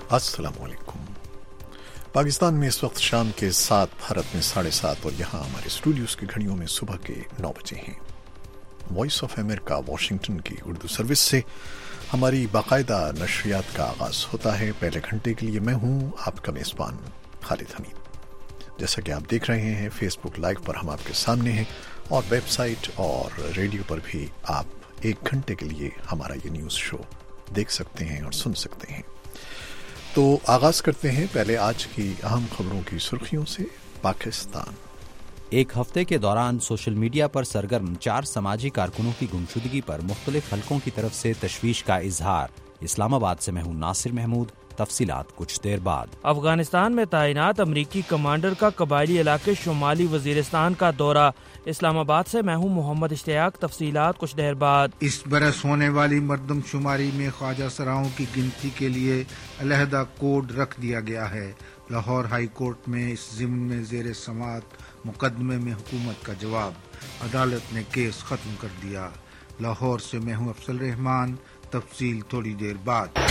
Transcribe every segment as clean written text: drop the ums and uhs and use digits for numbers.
अस्सलाम वालेकुम। पाकिस्तान में इस वक्त शाम के 7, भारत में 7:30 और यहाँ हमारे स्टूडियोज़ की घड़ियों में सुबह के 9 बजे हैं। वॉइस ऑफ अमेरिका वाशिंगटन की उर्दू सर्विस से हमारी बाकायदा नशरियात का आगाज़ होता है। पहले घंटे के लिए मैं हूँ आपका मेज़बान खालिद हमीद। जैसा कि आप देख रहे हैं, फेसबुक लाइव पर हम आपके सामने हैं और वेबसाइट और रेडियो पर भी आप 1 घंटे के लिए हमारा ये न्यूज़ शो देख सकते हैं और सुन सकते हैं। तो आगाज़ करते हैं पहले आज की अहम खबरों की सुर्खियों से। पाकिस्तान एक हफ्ते के दौरान सोशल मीडिया पर सरगर्म 4 समाजी कारकुनों की गुमशुदगी पर मुख्तलिफ हलकों की तरफ से तशवीश का इजहार। इस्लामाबाद से मैं हूं नासिर महमूद। तफसीलात कुछ देर बाद। अफगानिस्तान में तैनात अमरीकी कमांडर का कबायली इलाके शुमाली वजीरिस्तान का दौरा। इस्लामाबाद से मैं हूं मोहम्मद इश्तियाक। तफसीलात कुछ देर बाद। इस बरस होने वाली मरदमशुमारी में ख्वाजा सराओं की गिनती के लिए अलहदा कोड रख दिया गया है। लाहौर हाई कोर्ट में इस ज़िम्न में ज़ेर समाअत मुकदमे में हुकूमत का जवाब। अदालत ने केस खत्म कर दिया। लाहौर से मैं हूं अफसल रहमान। तफसील थोड़ी देर बाद।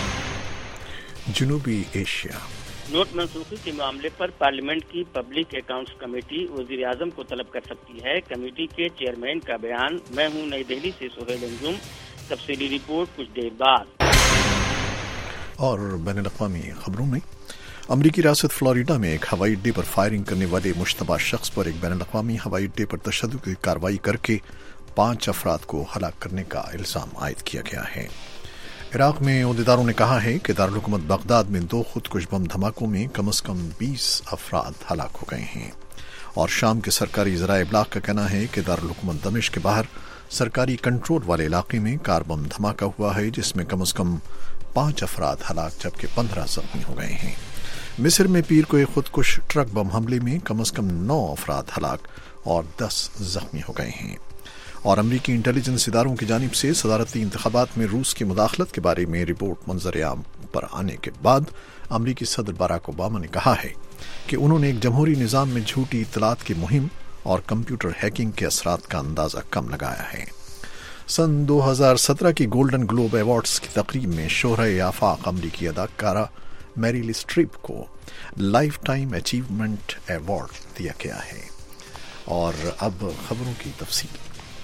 जनूबी एशिया नोट मनसूखी के मामले पर पार्लियामेंट की पब्लिक अकाउंट्स कमेटी वज़ीर आज़म को तलब कर सकती है। कमेटी के चेयरमैन का बयान। मैं हूं नई दिल्ली से सुहेल अंजुम। तफसीली रिपोर्ट कुछ देर बाद। और बैनुल-अक़वामी खबरों में अमरीकी रियासत फ्लोरिडा में एक हवाई अड्डे पर फायरिंग करने वाले मुश्तबा शख्स पर एक बैनुल-अक़वामी हवाई अड्डे पर तशद्दुद की कार्रवाई करके 5 अफराद को हलाक करने का इल्ज़ाम आयद किया गया है। इराक में ओहदेदारों ने कहा है कि दारुल हुकूमत बगदाद में 2 खुदकुश बम धमाकों में कम से कम 20 अफराद हलाक हो गए हैं। और शाम के सरकारी ज़राए इब्लाग का कहना है कि दारुल हुकूमत दमिश्क के बाहर सरकारी कंट्रोल वाले इलाके में कार बम धमाका हुआ है, जिसमें कम से कम 5 अफराद हलाक जबकि 15 जख्मी हो गए हैं। मिस्र में पीर को एक खुदकुश ट्रक बम हमले में कम से कम 9 अफराद हलाक और 10 जख्मी हो गए हैं। और अमरीकी इंटेलिजेंस इदारों की जानिब से सदारती इंतखाबात में रूस की मुदाखलत के बारे में रिपोर्ट मंजर-ए-आम पर आने के बाद अमरीकी सदर बराक ओबामा ने कहा है कि उन्होंने एक जमहूरी निज़ाम में झूठी इत्तलात की मुहिम और कंप्यूटर हैकिंग के असरात का अंदाज़ा कम लगाया है। सन 2017 की गोल्डन ग्लोब अवार्ड्स की तकरीब में शोहर-ए-आफाक अमरीकी अदाकारा मैरिल स्ट्रीप को लाइफ टाइम अचीवमेंट अवार्ड दिया गया है। और अब खबरों की तफसील।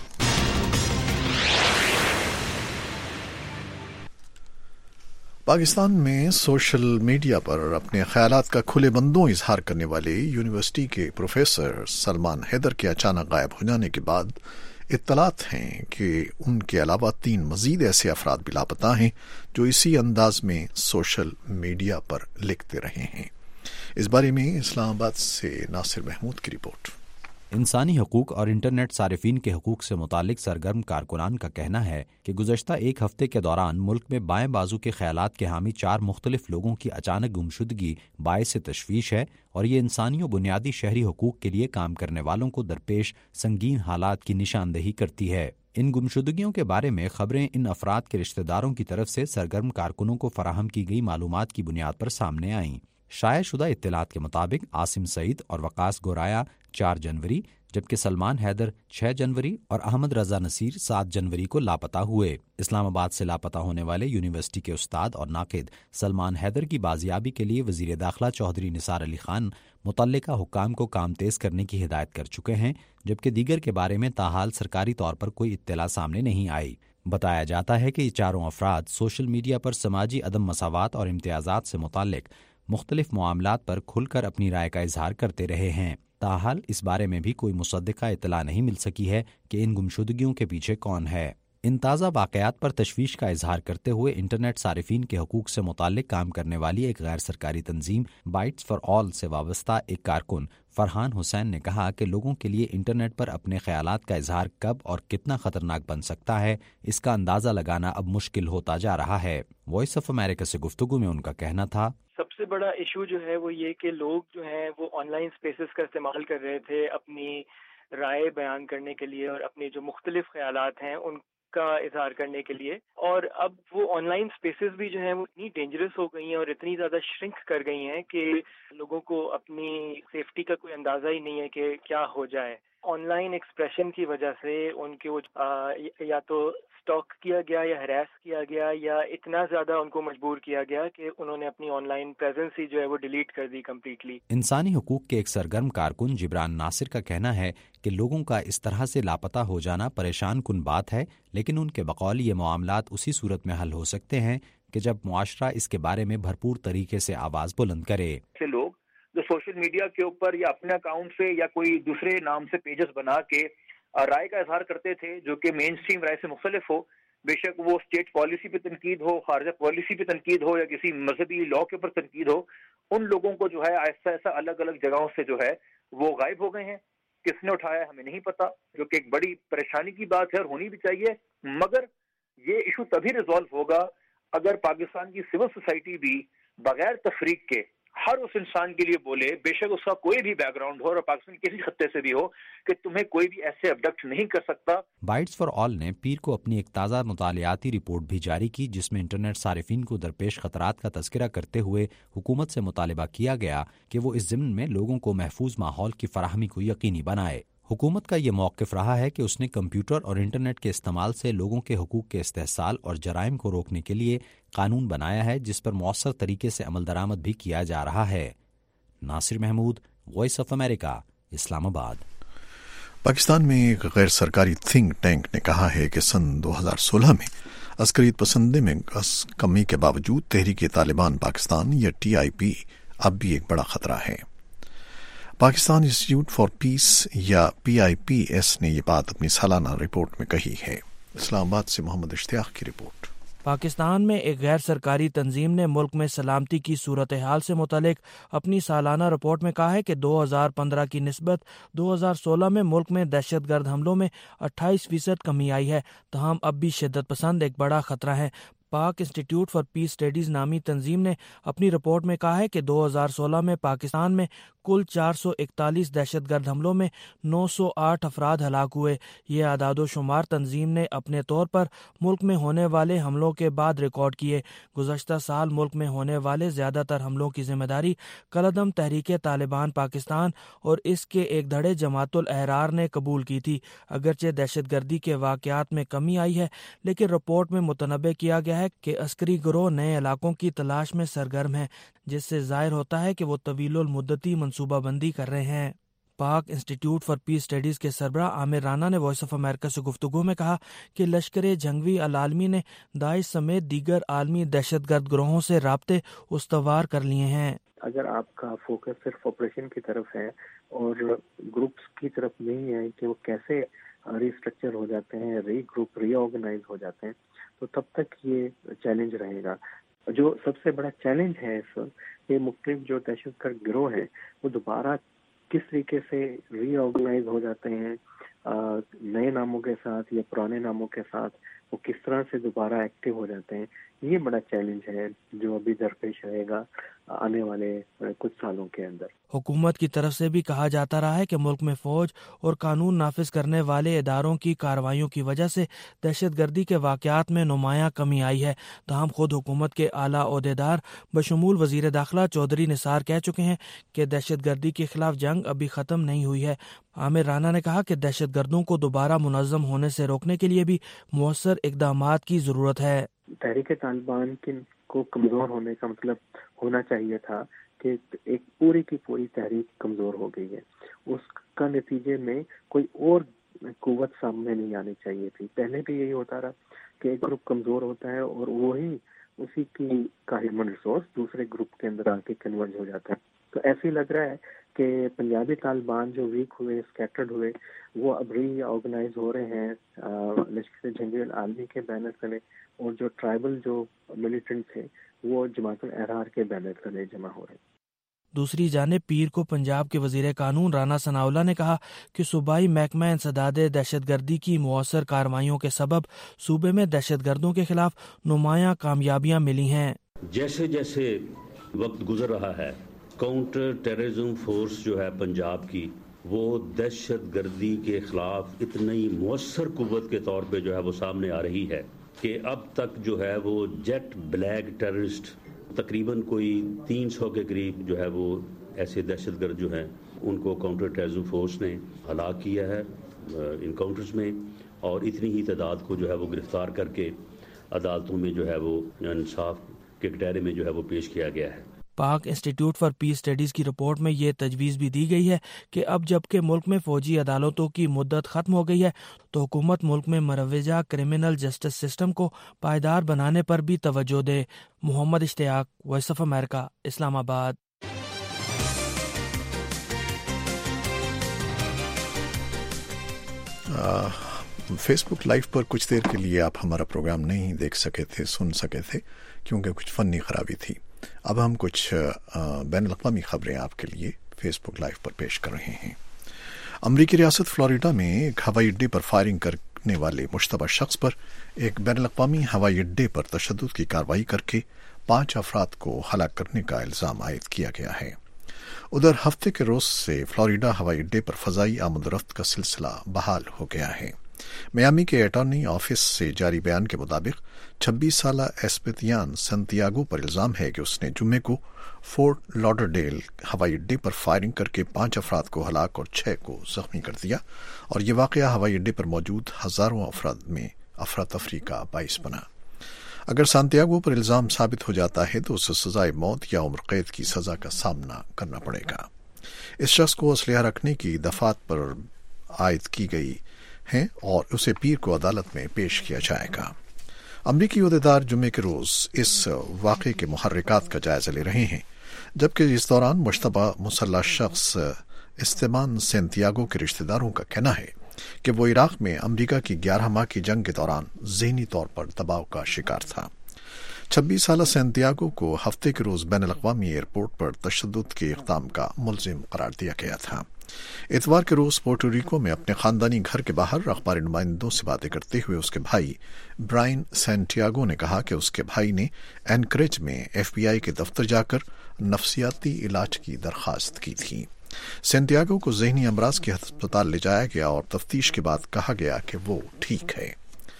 पाकिस्तान में सोशल मीडिया पर अपने ख्यालात का खुले बंदों इजहार करने वाले यूनिवर्सिटी के प्रोफेसर सलमान हैदर के अचानक गायब हो जाने के बाद इत्तलात हैं कि उनके अलावा 3 मजीद ऐसे अफराद भी लापता हैं जो इसी अंदाज में सोशल मीडिया पर लिखते रहे हैं। इस बारे में इस्लामाबाद से नासिर महमूद की रिपोर्ट। इंसानी हकूक और इंटरनेट सारिफीन के हकूक से मुतालिक सरगर्म कारकुनान का कहना है कि गुज़श्ता 1 हफ्ते के दौरान मुल्क में बाएं बाजू के ख्यालात के हामी 4 मुख्तलिफ लोगों की अचानक गुमशुदगी बायस तशवीश है और ये इंसानी बुनियादी शहरी हकूक के लिए काम करने वालों को दरपेश संगीन हालात की निशानदही करती है। इन गुमशुदगियों के बारे में खबरें इन अफराद के रिश्तेदारों की तरफ से सरगर्म कारकुनों को फराहम की गई मालूमात की बुनियाद पर सामने आईं। शाया शुदा इत्तलात के मुताबिक आसिम सईद और वकास गोराया 4 जनवरी, जबकि सलमान हैदर 6 जनवरी और अहमद रजा नसीर 7 जनवरी को लापता हुए। इस्लामाबाद से लापता होने वाले यूनिवर्सिटी के उस्ताद और नाकिद सलमान हैदर की बाजियाबी के लिए वजीर दाखिला चौधरी निसार अली खान मुतल्लिका हुक्काम को काम तेज करने की हिदायत कर चुके हैं, जबकि दीगर के बारे में ताहाल सरकारी तौर पर कोई इत्तला सामने नहीं आई। बताया जाता है कि ये 4 अफराद सोशल मीडिया पर समाजी अदम मसावात और इम्तियाजात से मुताल्लिक मुख्तलिफ मामलात पर खुलकर अपनी राय का इजहार करते रहे हैं। ताहाल इस बारे में भी कोई मुसद्दिका इत्तला नहीं मिल सकी है कि इन गुमशुदगियों के पीछे कौन है। इन ताज़ा वाक़यात पर तशवीश का इजहार करते हुए इंटरनेट सारिफीन के हकूक से मुताल्लिक काम करने वाली एक गैर सरकारी तंजीम बाइट्स फॉर ऑल से वाबस्ता एक कारकुन फरहान हुसैन ने कहा कि लोगों के लिए इंटरनेट पर अपने ख्यालात का इजहार कब और कितना खतरनाक बन सकता है, इसका अंदाज़ा लगाना अब मुश्किल होता जा रहा है। वॉइस ऑफ अमेरिका से गुफ्तगू में उनका कहना था, सबसे बड़ा इशू जो है वो ये कि लोग जो हैं वो ऑनलाइन स्पेसेस का इस्तेमाल कर रहे थे अपनी राय बयान करने के लिए और अपने जो मुख्तलिफ ख्यालात हैं उनका इजहार करने के लिए, और अब वो ऑनलाइन स्पेसेस भी जो हैं वो इतनी डेंजरस हो गई हैं और इतनी ज़्यादा श्रिंक कर गई हैं कि लोगों को अपनी सेफ्टी का कोई अंदाज़ा ही नहीं है कि क्या हो जाए। آن لائن ایکسپریشن کی وجہ سے ان کے یا تو اسٹاک کیا گیا یا ہراس کیا گیا یا اتنا زیادہ ان کو مجبور کیا گیا کہ انہوں نے اپنی آن لائن پریزنس ہی جو ہے وہ ڈیلیٹ کر دی کمپلیٹلی۔ انسانی حقوق کے ایک سرگرم کارکن جبران ناصر کا کہنا ہے کہ لوگوں کا اس طرح سے لاپتہ ہو جانا پریشان کن بات ہے، لیکن ان کے بقول یہ معاملات اسی صورت میں حل ہو سکتے ہیں کہ جب معاشرہ اس کے بارے میں بھرپور طریقے سے آواز بلند کرے۔ لوگ جو سوشل میڈیا کے اوپر یا اپنے اکاؤنٹ سے یا کوئی دوسرے نام سے پیجز بنا کے رائے کا اظہار کرتے تھے جو کہ مین سٹریم رائے سے مختلف ہو، بے شک وہ اسٹیٹ پالیسی پہ تنقید ہو، خارجہ پالیسی پہ تنقید ہو یا کسی مذہبی لا کے اوپر تنقید ہو، ان لوگوں کو جو ہے ایسا الگ الگ جگہوں سے جو ہے وہ غائب ہو گئے ہیں۔ کس نے اٹھایا ہمیں نہیں پتا، جو کہ ایک بڑی پریشانی کی بات ہے اور ہونی بھی چاہیے، مگر یہ ایشو تبھی ریزالو ہوگا اگر پاکستان کی سول سوسائٹی بھی بغیر تفریق کے ہر اس انسان کے لیے بولے، بے شک اس کا کوئی بھی بیک گراؤنڈ ہو اور پاکستان کسی خطے سے بھی ہو، کہ تمہیں کوئی بھی ایسے ابڈکٹ نہیں کر سکتا۔ بائٹس فار آل نے پیر کو اپنی ایک تازہ مطالعاتی رپورٹ بھی جاری کی، جس میں انٹرنیٹ صارفین کو درپیش خطرات کا تذکرہ کرتے ہوئے حکومت سے مطالبہ کیا گیا کہ وہ اس ضمن میں لوگوں کو محفوظ ماحول کی فراہمی کو یقینی بنائے۔ حکومت کا یہ موقف رہا ہے کہ اس نے کمپیوٹر اور انٹرنیٹ کے استعمال سے لوگوں کے حقوق کے استحصال اور جرائم کو روکنے کے لیے قانون بنایا ہے، جس پر مؤثر طریقے سے عمل درآمد بھی کیا جا رہا ہے۔ Nasir Mahmood, voice of America, Islamabad. پاکستان میں ایک غیر سرکاری تھنک ٹینک نے کہا ہے کہ سن 2016 میں عسکریت پسندی میں کمی کے باوجود تحریک طالبان پاکستان یا TIP اب بھی ایک بڑا خطرہ ہے۔ پاکستان انسٹیٹیوٹ فار پیس یا PIPS نے یہ بات اپنی سالانہ رپورٹ میں کہی ہے۔ اسلام آباد سے محمد اشتیاق کی رپورٹ۔ پاکستان میں ایک غیر سرکاری تنظیم نے ملک میں سلامتی کی صورتحال سے متعلق اپنی سالانہ رپورٹ میں کہا ہے کہ 2015 کی نسبت 2016 میں ملک میں دہشت گرد حملوں میں 28% کمی آئی ہے، تاہم اب بھی شدت پسند ایک بڑا خطرہ ہے۔ Pak institute for peace studies نامی تنظیم نے اپنی رپورٹ میں کہا ہے کہ 2016 میں پاکستان میں کل 441 دہشت گرد حملوں میں 908 افراد ہلاک ہوئے۔ یہ اعداد و شمار تنظیم نے اپنے طور پر ملک میں ہونے والے حملوں کے بعد ریکارڈ کیے۔ گزشتہ سال ملک میں ہونے والے زیادہ تر حملوں کی ذمہ داری کالعدم تحریک طالبان پاکستان اور اس کے ایک دھڑے جماعت الاحرار نے قبول کی تھی۔ اگرچہ دہشت گردی کے واقعات میں کمی آئی ہے، لیکن رپورٹ میں متنبہ کیا گیا ہے کہ عسکری گروہ نئے علاقوں کی تلاش میں سرگرم ہیں، جس سے ظاہر ہوتا ہے کہ وہ طویل المدتی منصوبہ بندی کر رہے ہیں۔ پاک انسٹیٹیوٹ فار پیس اسٹڈیز کے سربراہ عامر رانا نے وائس آف امریکہ سے گفتگو میں کہا کہ لشکر جنگی العالمی نے داعش سمیت دیگر عالمی دہشت گرد گروہوں سے رابطے استوار کر لیے ہیں۔ اگر آپ کا فوکس صرف آپریشن کی طرف ہے اور گروپس کی طرف نہیں ہے کہ وہ کیسے ری اسٹرکچر ہو جاتے ہیں، ری آرگنائز ہو جاتے ہیں، تو تب تک یہ چیلنج رہے گا۔ جو سب سے بڑا چیلنج ہے اس وقت، یہ مختلف جو دہشت گرد گروہ ہیں وہ دوبارہ کس طریقے سے ری آرگنائز ہو جاتے ہیں، نئے ناموں کے ساتھ یا پرانے ناموں کے ساتھ وہ کس طرح سے دوبارہ ایکٹیو ہو جاتے ہیں، یہ بڑا چیلنج ہے جو ابھی درپیش رہے گا آنے والے کچھ سالوں کے اندر۔ حکومت کی طرف سے بھی کہا جاتا رہا ہے کہ ملک میں فوج اور قانون نافذ کرنے والے اداروں کی کارروائیوں کی وجہ سے دہشت گردی کے واقعات میں نمایاں کمی آئی ہے، تاہم خود حکومت کے اعلیٰ عہدیدار بشمول وزیر داخلہ چودھری نثار کہہ چکے ہیں کہ دہشت گردی کے خلاف جنگ ابھی ختم نہیں ہوئی ہے۔ عامر رانا نے کہا کہ دہشت گردوں کو دوبارہ منظم ہونے سے روکنے کے لیے بھی مؤثر اقدامات کی ضرورت ہے۔ تحریک طالبان کو کمزور ہونے کا مطلب ہونا چاہیے تھا کہ ایک پوری کی پوری تحریک کمزور ہو گئی ہے، اس کا نتیجے میں کوئی اور قوت سامنے نہیں آنی چاہیے تھی۔ پہلے بھی یہی ہوتا رہا کہ ایک گروپ کمزور ہوتا ہے اور وہی اسی کی کا ہیومن ریسورس دوسرے گروپ کے اندر آ کے کنورج ہو جاتا ہے۔ تو ایسے ہی لگ رہا ہے کہ پنجابی طالبان جو ویک ہوئے، اسکیٹرڈ ہوئے، وہ اب ری آرگنائز ہو رہے ہیں لشکر جنگی العالمی کے بینر تلے، اور جو ٹرائبل جو ملیٹنٹ تھے وہ جماعت الاحرار کے بینر تلے جمع ہو رہے ہیں۔ دوسری جانب پیر کو پنجاب کے وزیر قانون رانا ثناءاللہ نے کہا کہ صوبائی محکمہ انسداد دہشت گردی کی مؤثر کارروائیوں کے سبب صوبے میں دہشت گردوں کے خلاف نمایاں کامیابیاں ملی ہیں۔ جیسے جیسے وقت گزر رہا ہے، کاؤنٹر ٹیررزم فورس جو ہے پنجاب کی، وہ دہشت گردی کے خلاف اتنی مؤثر قوت کے طور پہ جو ہے وہ سامنے آ رہی ہے کہ اب تک جو ہے وہ جیٹ بلیک ٹیررسٹ تقریباً کوئی 300 کے قریب جو ہے وہ ایسے دہشت گرد جو ہیں ان کو کاؤنٹر ٹیررزم فورس نے ہلاک کیا ہے انکاؤنٹرز میں، اور اتنی ہی تعداد کو جو ہے وہ گرفتار کر کے عدالتوں میں جو ہے وہ انصاف کے کٹہرے میں جو ہے وہ پیش کیا گیا ہے۔ Pak institute for peace studies کی رپورٹ میں یہ تجویز بھی دی گئی ہے کہ اب جبکہ ملک میں فوجی عدالتوں کی مدت ختم ہو گئی ہے تو حکومت ملک میں مروجہ کرمنل جسٹس سسٹم کو پائیدار بنانے پر بھی توجہ دے۔ محمد اشتیاق، وائس آف امریکہ، اسلام آباد۔ فیس بک لائیو پر کچھ دیر کے لیے آپ ہمارا پروگرام نہیں دیکھ سکے تھے، سن سکے تھے، کیونکہ کچھ فنی خرابی تھی۔ اب ہم کچھ بین الاقوامی خبریں آپ کے لیے فیس بک لائیو پر پیش کر رہے ہیں۔ امریکی ریاست فلوریڈا میں ایک ہوائی اڈے پر فائرنگ کرنے والے مشتبہ شخص پر ایک بین الاقوامی ہوائی اڈے پر تشدد کی کارروائی کر کے 5 افراد کو ہلاک کرنے کا الزام عائد کیا گیا ہے۔ ادھر ہفتے کے روز سے فلوریڈا ہوائی اڈے پر فضائی آمد و رفت کا سلسلہ بحال ہو گیا ہے۔ میامی کے اٹارنی آفس سے جاری بیان کے مطابق 26 سالہ ایسپیتیان سنتیاگو پر الزام ہے کہ اس نے جمعے کو فورٹ لاڈرڈیل ہوائی اڈے پر فائرنگ کر کے 5 افراد کو ہلاک اور 6 کو زخمی کر دیا، اور یہ واقعہ ہوائی اڈے پر موجود ہزاروں افراد میں افراتفری کا باعث بنا۔ اگر سانتیاگو پر الزام ثابت ہو جاتا ہے تو اسے سزائے موت یا عمر قید کی سزا کا سامنا کرنا پڑے گا۔ اس شخص کو اسلحہ رکھنے کی دفعات پر عائد کی گئی ہیں اور اسے پیر کو عدالت میں پیش کیا جائے گا۔ امریکی عہدیدار جمعے کے روز اس واقعے کے محرکات کا جائزہ لے رہے ہیں، جبکہ اس دوران مشتبہ مسلح شخص استمان سینتیاگو کے رشتہ داروں کا کہنا ہے کہ وہ عراق میں امریکہ کی 11 ماہ کی جنگ کے دوران ذہنی طور پر دباؤ کا شکار تھا۔ 26 سالہ سینتیاگو کو ہفتے کے روز بین الاقوامی ایئرپورٹ پر تشدد کے اقدام کا ملزم قرار دیا گیا تھا۔ اتوار کے روز پورٹو ریکو میں اپنے خاندانی گھر کے باہر اخباری نمائندوں سے باتیں کرتے ہوئے اس کے بھائی برائن سینٹیاگو نے کہا کہ اس کے بھائی نے اینکریج میں FBI کے دفتر جا کر نفسیاتی علاج کی درخواست کی تھی۔ سینٹیاگو کو ذہنی امراض کے ہسپتال لے جایا گیا اور تفتیش کے بعد کہا گیا کہ وہ ٹھیک ہے۔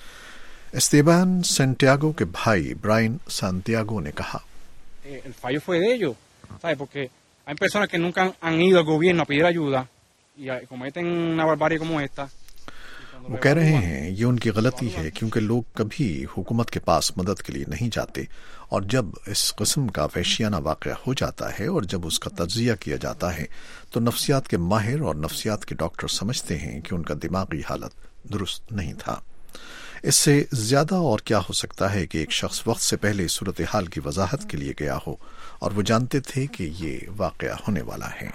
استیبان سینٹیاگو کے بھائی برائن سانتیاگو نے کہا، El fallo fue de ellos, ¿sabes? Porque hay personas que nunca han ido al gobierno a pedir ayuda y cometen una barbarie como esta. وہ کہہ رہے ہیں یہ ان کی غلطی ہے کیونکہ لوگ کبھی حکومت کے پاس مدد کے لیے نہیں جاتے، اور جب اس قسم کا وحشیانہ واقعہ ہو جاتا ہے اور جب اس کا تجزیہ کیا جاتا ہے تو نفسیات کے ماہر اور نفسیات کے ڈاکٹر سمجھتے ہیں کہ ان کا دماغی حالت درست نہیں تھا۔ اس سے زیادہ اور کیا ہو سکتا ہے کہ ایک شخص وقت سے پہلے صورتحال کی وضاحت کے لیے گیا ہو اور وہ جانتے تھے کہ یہ واقعہ ہونے والا ہے۔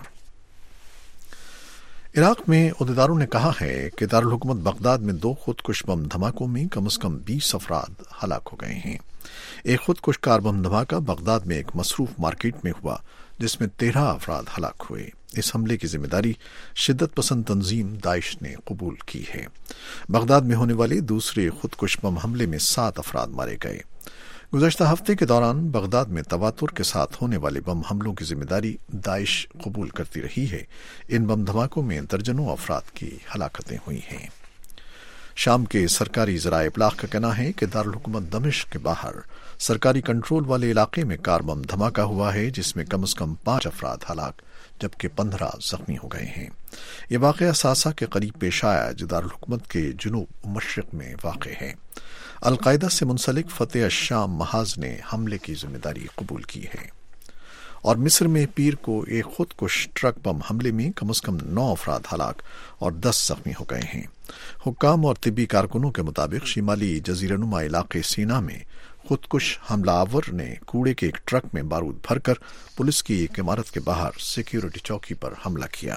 عراق میں عہدیداروں نے کہا ہے کہ دارالحکومت بغداد میں 2 خودکش بم دھماکوں میں کم از کم 20 افراد ہلاک ہو گئے ہیں۔ ایک خودکش کار بم دھماکہ بغداد میں ایک مصروف مارکیٹ میں ہوا جس میں 13 افراد ہلاک ہوئے۔ اس حملے کی ذمہ داری شدت پسند تنظیم داعش نے قبول کی ہے۔ بغداد میں ہونے والے دوسرے خودکش بم حملے میں 7 افراد مارے گئے۔ گزشتہ ہفتے کے دوران بغداد میں تواتر کے ساتھ ہونے والے بم حملوں کی ذمہ داری داعش قبول کرتی رہی ہے۔ ان بم دھماکوں میں درجنوں افراد کی ہلاکتیں ہوئی ہیں۔ شام کے سرکاری ذرائع ابلاغ کا کہنا ہے کہ دارالحکومت دمشق کے باہر سرکاری کنٹرول والے علاقے میں کار بم دھماکہ ہوا ہے جس میں کم از کم 5 افراد ہلاک جبکہ 15 زخمی ہو گئے ہیں۔ یہ واقعہ ساسا کے قریب پیش آیا جو دارالحکومت کے جنوب مشرق میں واقع ہے۔ القاعدہ سے منسلک فتح الشام محاذ نے حملے کی ذمہ داری قبول کی ہے۔ اور مصر میں پیر کو ایک خودکش ٹرک بم حملے میں کم از کم 9 افراد ہلاک اور 10 زخمی ہو گئے ہیں۔ حکام اور طبی کارکنوں کے مطابق شمالی جزیرہ نما علاقے سینا میں خودکش حملہ آور نے کوڑے کے ایک ٹرک میں بارود بھر کر پولیس کی ایک عمارت کے باہر سیکیورٹی چوکی پر حملہ کیا۔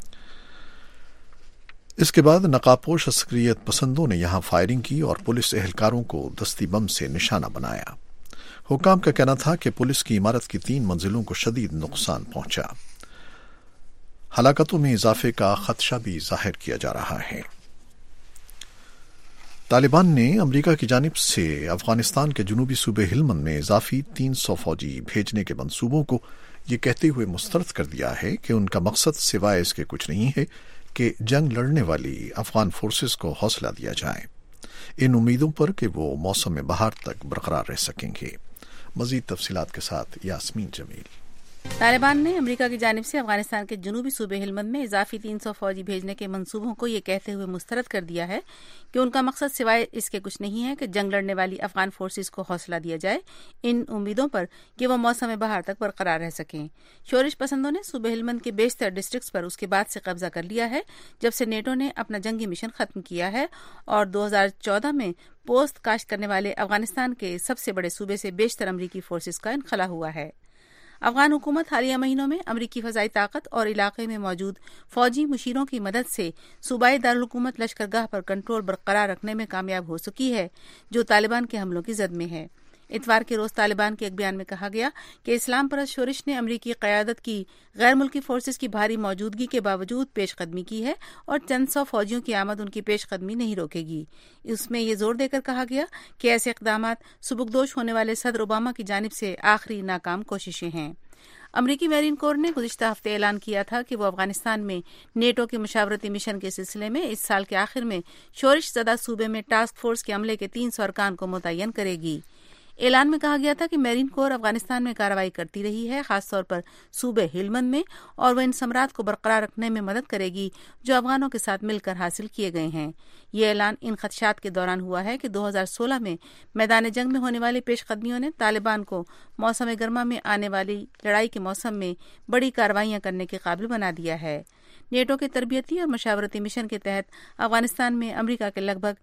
اس کے بعد نقابپوش عسکریت پسندوں نے یہاں فائرنگ کی اور پولیس اہلکاروں کو دستی بم سے نشانہ بنایا۔ حکام کا کہنا تھا کہ پولیس کی عمارت کی 3 منزلوں کو شدید نقصان پہنچا۔ ہلاکتوں میں اضافے کا خدشہ بھی ظاہر کیا جا رہا ہے۔ طالبان نے امریکہ کی جانب سے افغانستان کے جنوبی صوبے ہلمند میں اضافی 300 فوجی بھیجنے کے منصوبوں کو یہ کہتے ہوئے مسترد کر دیا ہے کہ ان کا مقصد سوائے اس کے کچھ نہیں ہے کہ جنگ لڑنے والی افغان فورسز کو حوصلہ دیا جائے، ان امیدوں پر کہ وہ موسم بہار تک برقرار رہ سکیں گے۔ مزید تفصیلات کے ساتھ یاسمین جمیل۔ तालिबान ने अमेरिका की जानिब से अफगानिस्तान के जनूबी सूबे हिलमंद में इजाफी 300 फौजी भेजने के मंसूबों को ये कहते हुए मुस्तरद कर दिया है कि उनका मकसद सिवाय इसके कुछ नहीं है कि जंग लड़ने वाली अफगान फोर्सेस को हौसला दिया जाए, इन उम्मीदों पर कि वो मौसम बहार तक बरकरार रह सकें। शोरिश पसंदों ने सूबे हिलमंद के बेशतर डिस्ट्रिक्ट्स पर उसके बाद से कब्जा कर लिया है जब से नेटो ने अपना जंगी मिशन खत्म किया है और 2014 में पोस्त काश्त करने वाले अफगानिस्तान के सबसे बड़े सूबे से बेशतर अमरीकी फोर्सेस का इनखला हुआ है। अफगान हुकूमत हालिया महीनों में अमरीकी फ़ज़ाई ताकत और इलाके में मौजूद फौजी मुशीरों की मदद से सूबाई दारुल-हुकूमत लश्करगाह पर कंट्रोल बरकरार रखने में कामयाब हो सकी है, जो तालिबान के हमलों की जद में है। इतवार के रोज तालिबान के एक बयान में कहा गया कि इस्लाम परस्त शोरिश ने अमरीकी क़यादत की गैर मुल्की फोर्सेस की भारी मौजूदगी के बावजूद पेशकदमी की है और चंद सौ फौजियों की आमद उनकी पेशकदमी नहीं रोकेगी। इसमें यह जोर देकर कहा गया कि ऐसे इक़दामात सुबुकदोश होने वाले सदर ओबामा की जानिब से आखिरी नाकाम कोशिशें हैं। अमरीकी मैरीन कोर ने गुज़िश्ता हफ्ते ऐलान किया था कि वो अफगानिस्तान में नेटो के मुशावरती मिशन के सिलसिले में इस साल के आखिर में शोरिश ज़दा सूबे में टास्क फोर्स के अमले के 300 अरकान को मुतय्यन करेगी। ऐलान में कहा गया था कि मैरीन कोर अफगानिस्तान में कार्रवाई करती रही है, खासतौर पर सूबे हिलमंद में, और वह इन समरात को बरकरार रखने में मदद करेगी जो अफगानों के साथ मिलकर हासिल किए गए हैं। ये ऐलान इन खदशात के दौरान हुआ है कि 2016 में मैदान जंग में होने वाली पेशकदमियों ने तालिबान को मौसम गर्मा में आने वाली लड़ाई के मौसम में बड़ी कार्रवाइयां करने के काबिल बना दिया है। नेटो के तरबियती और मशावरती मिशन के तहत अफगानिस्तान में अमरीका के लगभग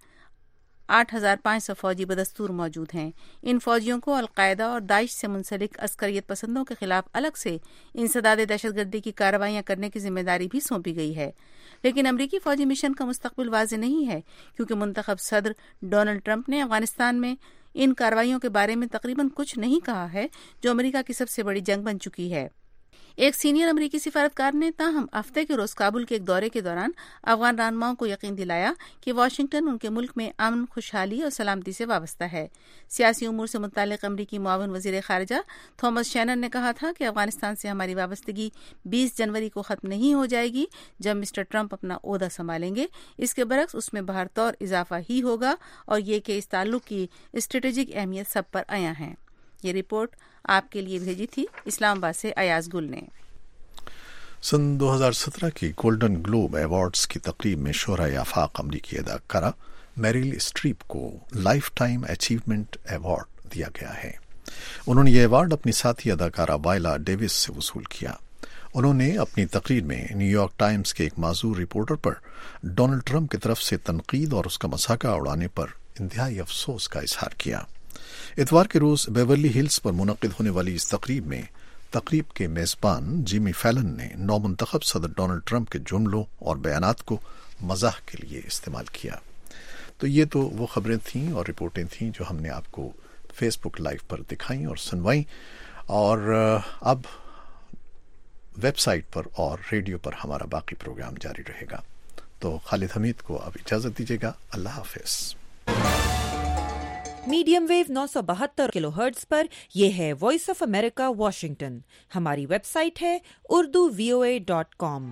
8,500 फौजी बदस्तूर मौजूद हैं। इन फौजियों को अलकायदा और दाइश से मुंसलिक अस्करियत पसंदों के खिलाफ अलग से इंसदाद दहशतगर्दी की कार्रवाइयां करने की जिम्मेदारी भी सौंपी गई है। लेकिन अमरीकी फौजी मिशन का मुस्तकबिल वाज़ेह नहीं है, क्योंकि मुंतखब सदर डोनाल्ड ट्रंप ने अफगानिस्तान में इन कार्रवाइयों के बारे में तकरीबन कुछ नहीं कहा है, जो अमरीका की सबसे बड़ी जंग बन चुकी है। एक सीनियर अमरीकी सिफारतकार ने ताहम हफ्ते के रोज काबुल के एक दौरे के दौरान अफगान रहनुमाओं को यकीन दिलाया कि वाशिंगटन उनके मुल्क में अमन, खुशहाली और सलामती से वाबस्ता है। सियासी उमूर से मुतालिक अमरीकी मुआविन वज़ीर ख़ारिजा थॉमस शैनन ने कहा था कि अफगानिस्तान से हमारी वाबस्तगी 20 जनवरी को ख़त्म नहीं हो जाएगी जब मिस्टर ट्रंप अपना ओहदा संभालेंगे। इसके बरक्स उसमें बहर तौर इजाफा ही होगा और ये कि इस ताल्लुक की स्ट्रेटेजिक अहमियत सब पर आया है। ये रिपोर्ट आपके लिए भेजी थी इस्लामाबाद से अयाज गुल ने। सन 2017 की गोल्डन ग्लोब अवार्ड्स की तकरीब में शोहराए आफाक अमरीकी अदाकारा मेरिल स्ट्रीप को लाइफ टाइम अचीवमेंट अवार्ड दिया गया है। उन्होंने ये अवार्ड अपनी साथी अदाकारा वायला डेविस से वसूल किया। उन्होंने अपनी तकरीर में न्यूयॉर्क टाइम्स के एक माजूर रिपोर्टर पर डोनाल्ड ट्रंप की तरफ से तनकीद और उसका मजाका उड़ाने पर इंतहाई अफसोस का इजहार किया। इतवार के रोज बेवर्ली हिल्स पर मुनक्किद होने वाली इस तकरीब में तकरीब के मेजबान जिमी फैलन ने नौमुंतखब सदर डोनाल्ड ट्रंप के जुमलों और बयानात को मजाक के लिए इस्तेमाल किया। तो ये तो वो खबरें थीं और रिपोर्टें थीं जो हमने आपको फेसबुक लाइव पर दिखाई और सुनवाई, और अब वेबसाइट पर और रेडियो पर हमारा बाकी प्रोग्राम जारी रहेगा। तो खालिद हमीद को अब इजाजत दीजिएगा। अल्लाह हाफिज। मीडियम वेव 972 किलोहर्ट्ज पर यह है वॉइस ऑफ अमेरिका वाशिंगटन। हमारी वेबसाइट है urduvoa.com।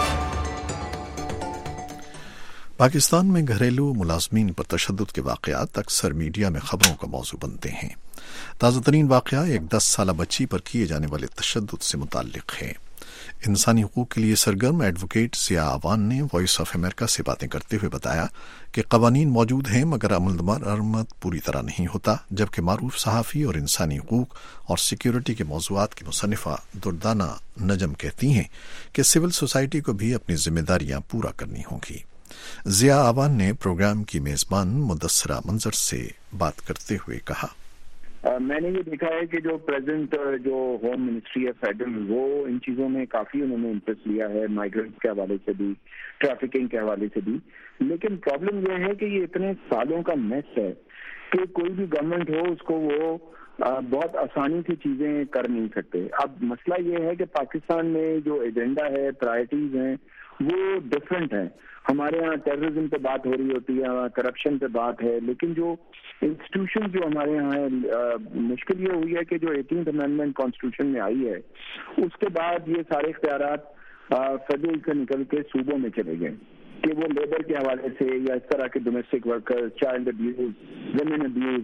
पाकिस्तान में घरेलू मुलाजमीन पर तशद्दुद के वाक़यात अक्सर मीडिया में खबरों का मौजू बनते हैं। ताज़ा तरीन वाक़या एक 10 साला बच्ची पर किए जाने वाले तशद्दुद से मुताल्लिक है। इंसानी हुकूक के लिए सरगर्म एडवोकेट ज़िया आवान ने वॉइस ऑफ अमेरिका से बातें करते हुए बताया कि कवानीन मौजूद हैं मगर अमल पूरी तरह नहीं होता, जबकि मारूफ सहाफ़ी और इंसानी हुकूक और सिक्योरिटी के मौज़ूआत की मुसन्निफ़ा दुर्दाना नजम कहती हैं कि सिविल सोसाइटी को भी अपनी जिम्मेदारियां पूरा करनी होंगी। ज़िया आवान ने प्रोग्राम की मेज़बान मुदस्सरा मंजर से बात करते हुए कहा, मैंने ये देखा है कि जो प्रेजेंट जो होम मिनिस्ट्री है फेडरल, वो इन चीज़ों में काफ़ी उन्होंने इंटरेस्ट लिया है, माइग्रेंट्स के हवाले से भी, ट्रैफिकिंग के हवाले से भी। लेकिन प्रॉब्लम ये है कि ये इतने सालों का मेस है कि कोई भी गवर्नमेंट हो उसको वो बहुत आसानी से चीज़ें कर नहीं सकते। अब मसला ये है कि पाकिस्तान में जो एजेंडा है, प्रायोरिटीज हैं, वो डिफरेंट हैं। हमारे यहाँ टेररिज्म पे बात हो रही होती है, करप्शन पे बात है, लेकिन जो इंस्टीट्यूशन जो हमारे यहाँ है, मुश्किल ये हुई है कि जो 18th अमेंडमेंट कॉन्स्टिट्यूशन में आई है उसके बाद ये सारे इख्तियारात फेडरल से निकल के सूबों में चले गए कि वो लेबर के हवाले से या इस तरह के domestic workers, child abuse, women abuse,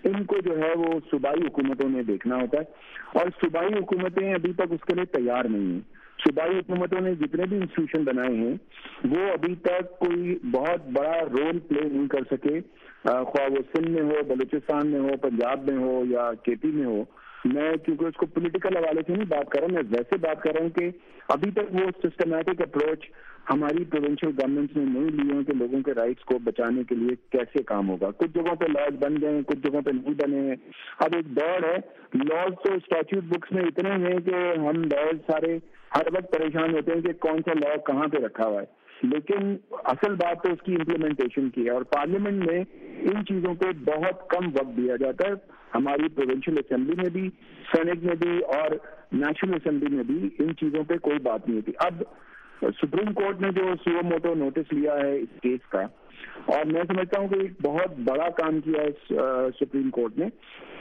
ان کو جو ہے وہ صوبائی حکومتوں نے دیکھنا ہوتا ہے، اور صوبائی حکومتیں ابھی تک اس کے لیے تیار نہیں ہیں. صوبائی حکومتوں نے جتنے بھی انسٹیٹیوشن بنائے ہیں وہ ابھی تک کوئی بہت بڑا رول پلے نہیں کر سکے، خواہ وہ سندھ میں ہو، بلوچستان میں ہو، پنجاب میں ہو یا کے پی میں ہو. میں کیونکہ اس کو پولیٹیکل حوالے سے نہیں بات کر رہا ہوں، میں ویسے بات کر رہا ہوں کہ ابھی تک وہ سسٹمیٹک اپروچ ہماری پروونشل گورنمنٹس نے نہیں لی ہیں کہ لوگوں کے رائٹس کو بچانے کے لیے کیسے کام ہوگا. کچھ جگہوں پہ لاز بن گئے ہیں، کچھ جگہوں پہ نہیں بنے ہیں. اب ایک دور ہے، لاز تو اسٹیچوٹ بکس میں اتنے ہیں کہ ہم لاز سارے ہر وقت پریشان ہوتے ہیں کہ کون سا لا کہاں پہ رکھا ہوا ہے، لیکن اصل بات تو اس کی امپلیمنٹیشن کی ہے. اور پارلیمنٹ میں ان چیزوں پہ بہت کم وقت دیا جاتا ہے. ہماری پروونشل اسمبلی میں بھی، سینٹ میں بھی اور نیشنل اسمبلی میں بھی ان چیزوں پہ کوئی بات نہیں ہوتی. اب سپریم کورٹ نے جو سو موٹو نوٹس لیا ہے اس کیس کا، اور میں سمجھتا ہوں کہ ایک بہت بڑا کام کیا ہے سپریم کورٹ نے.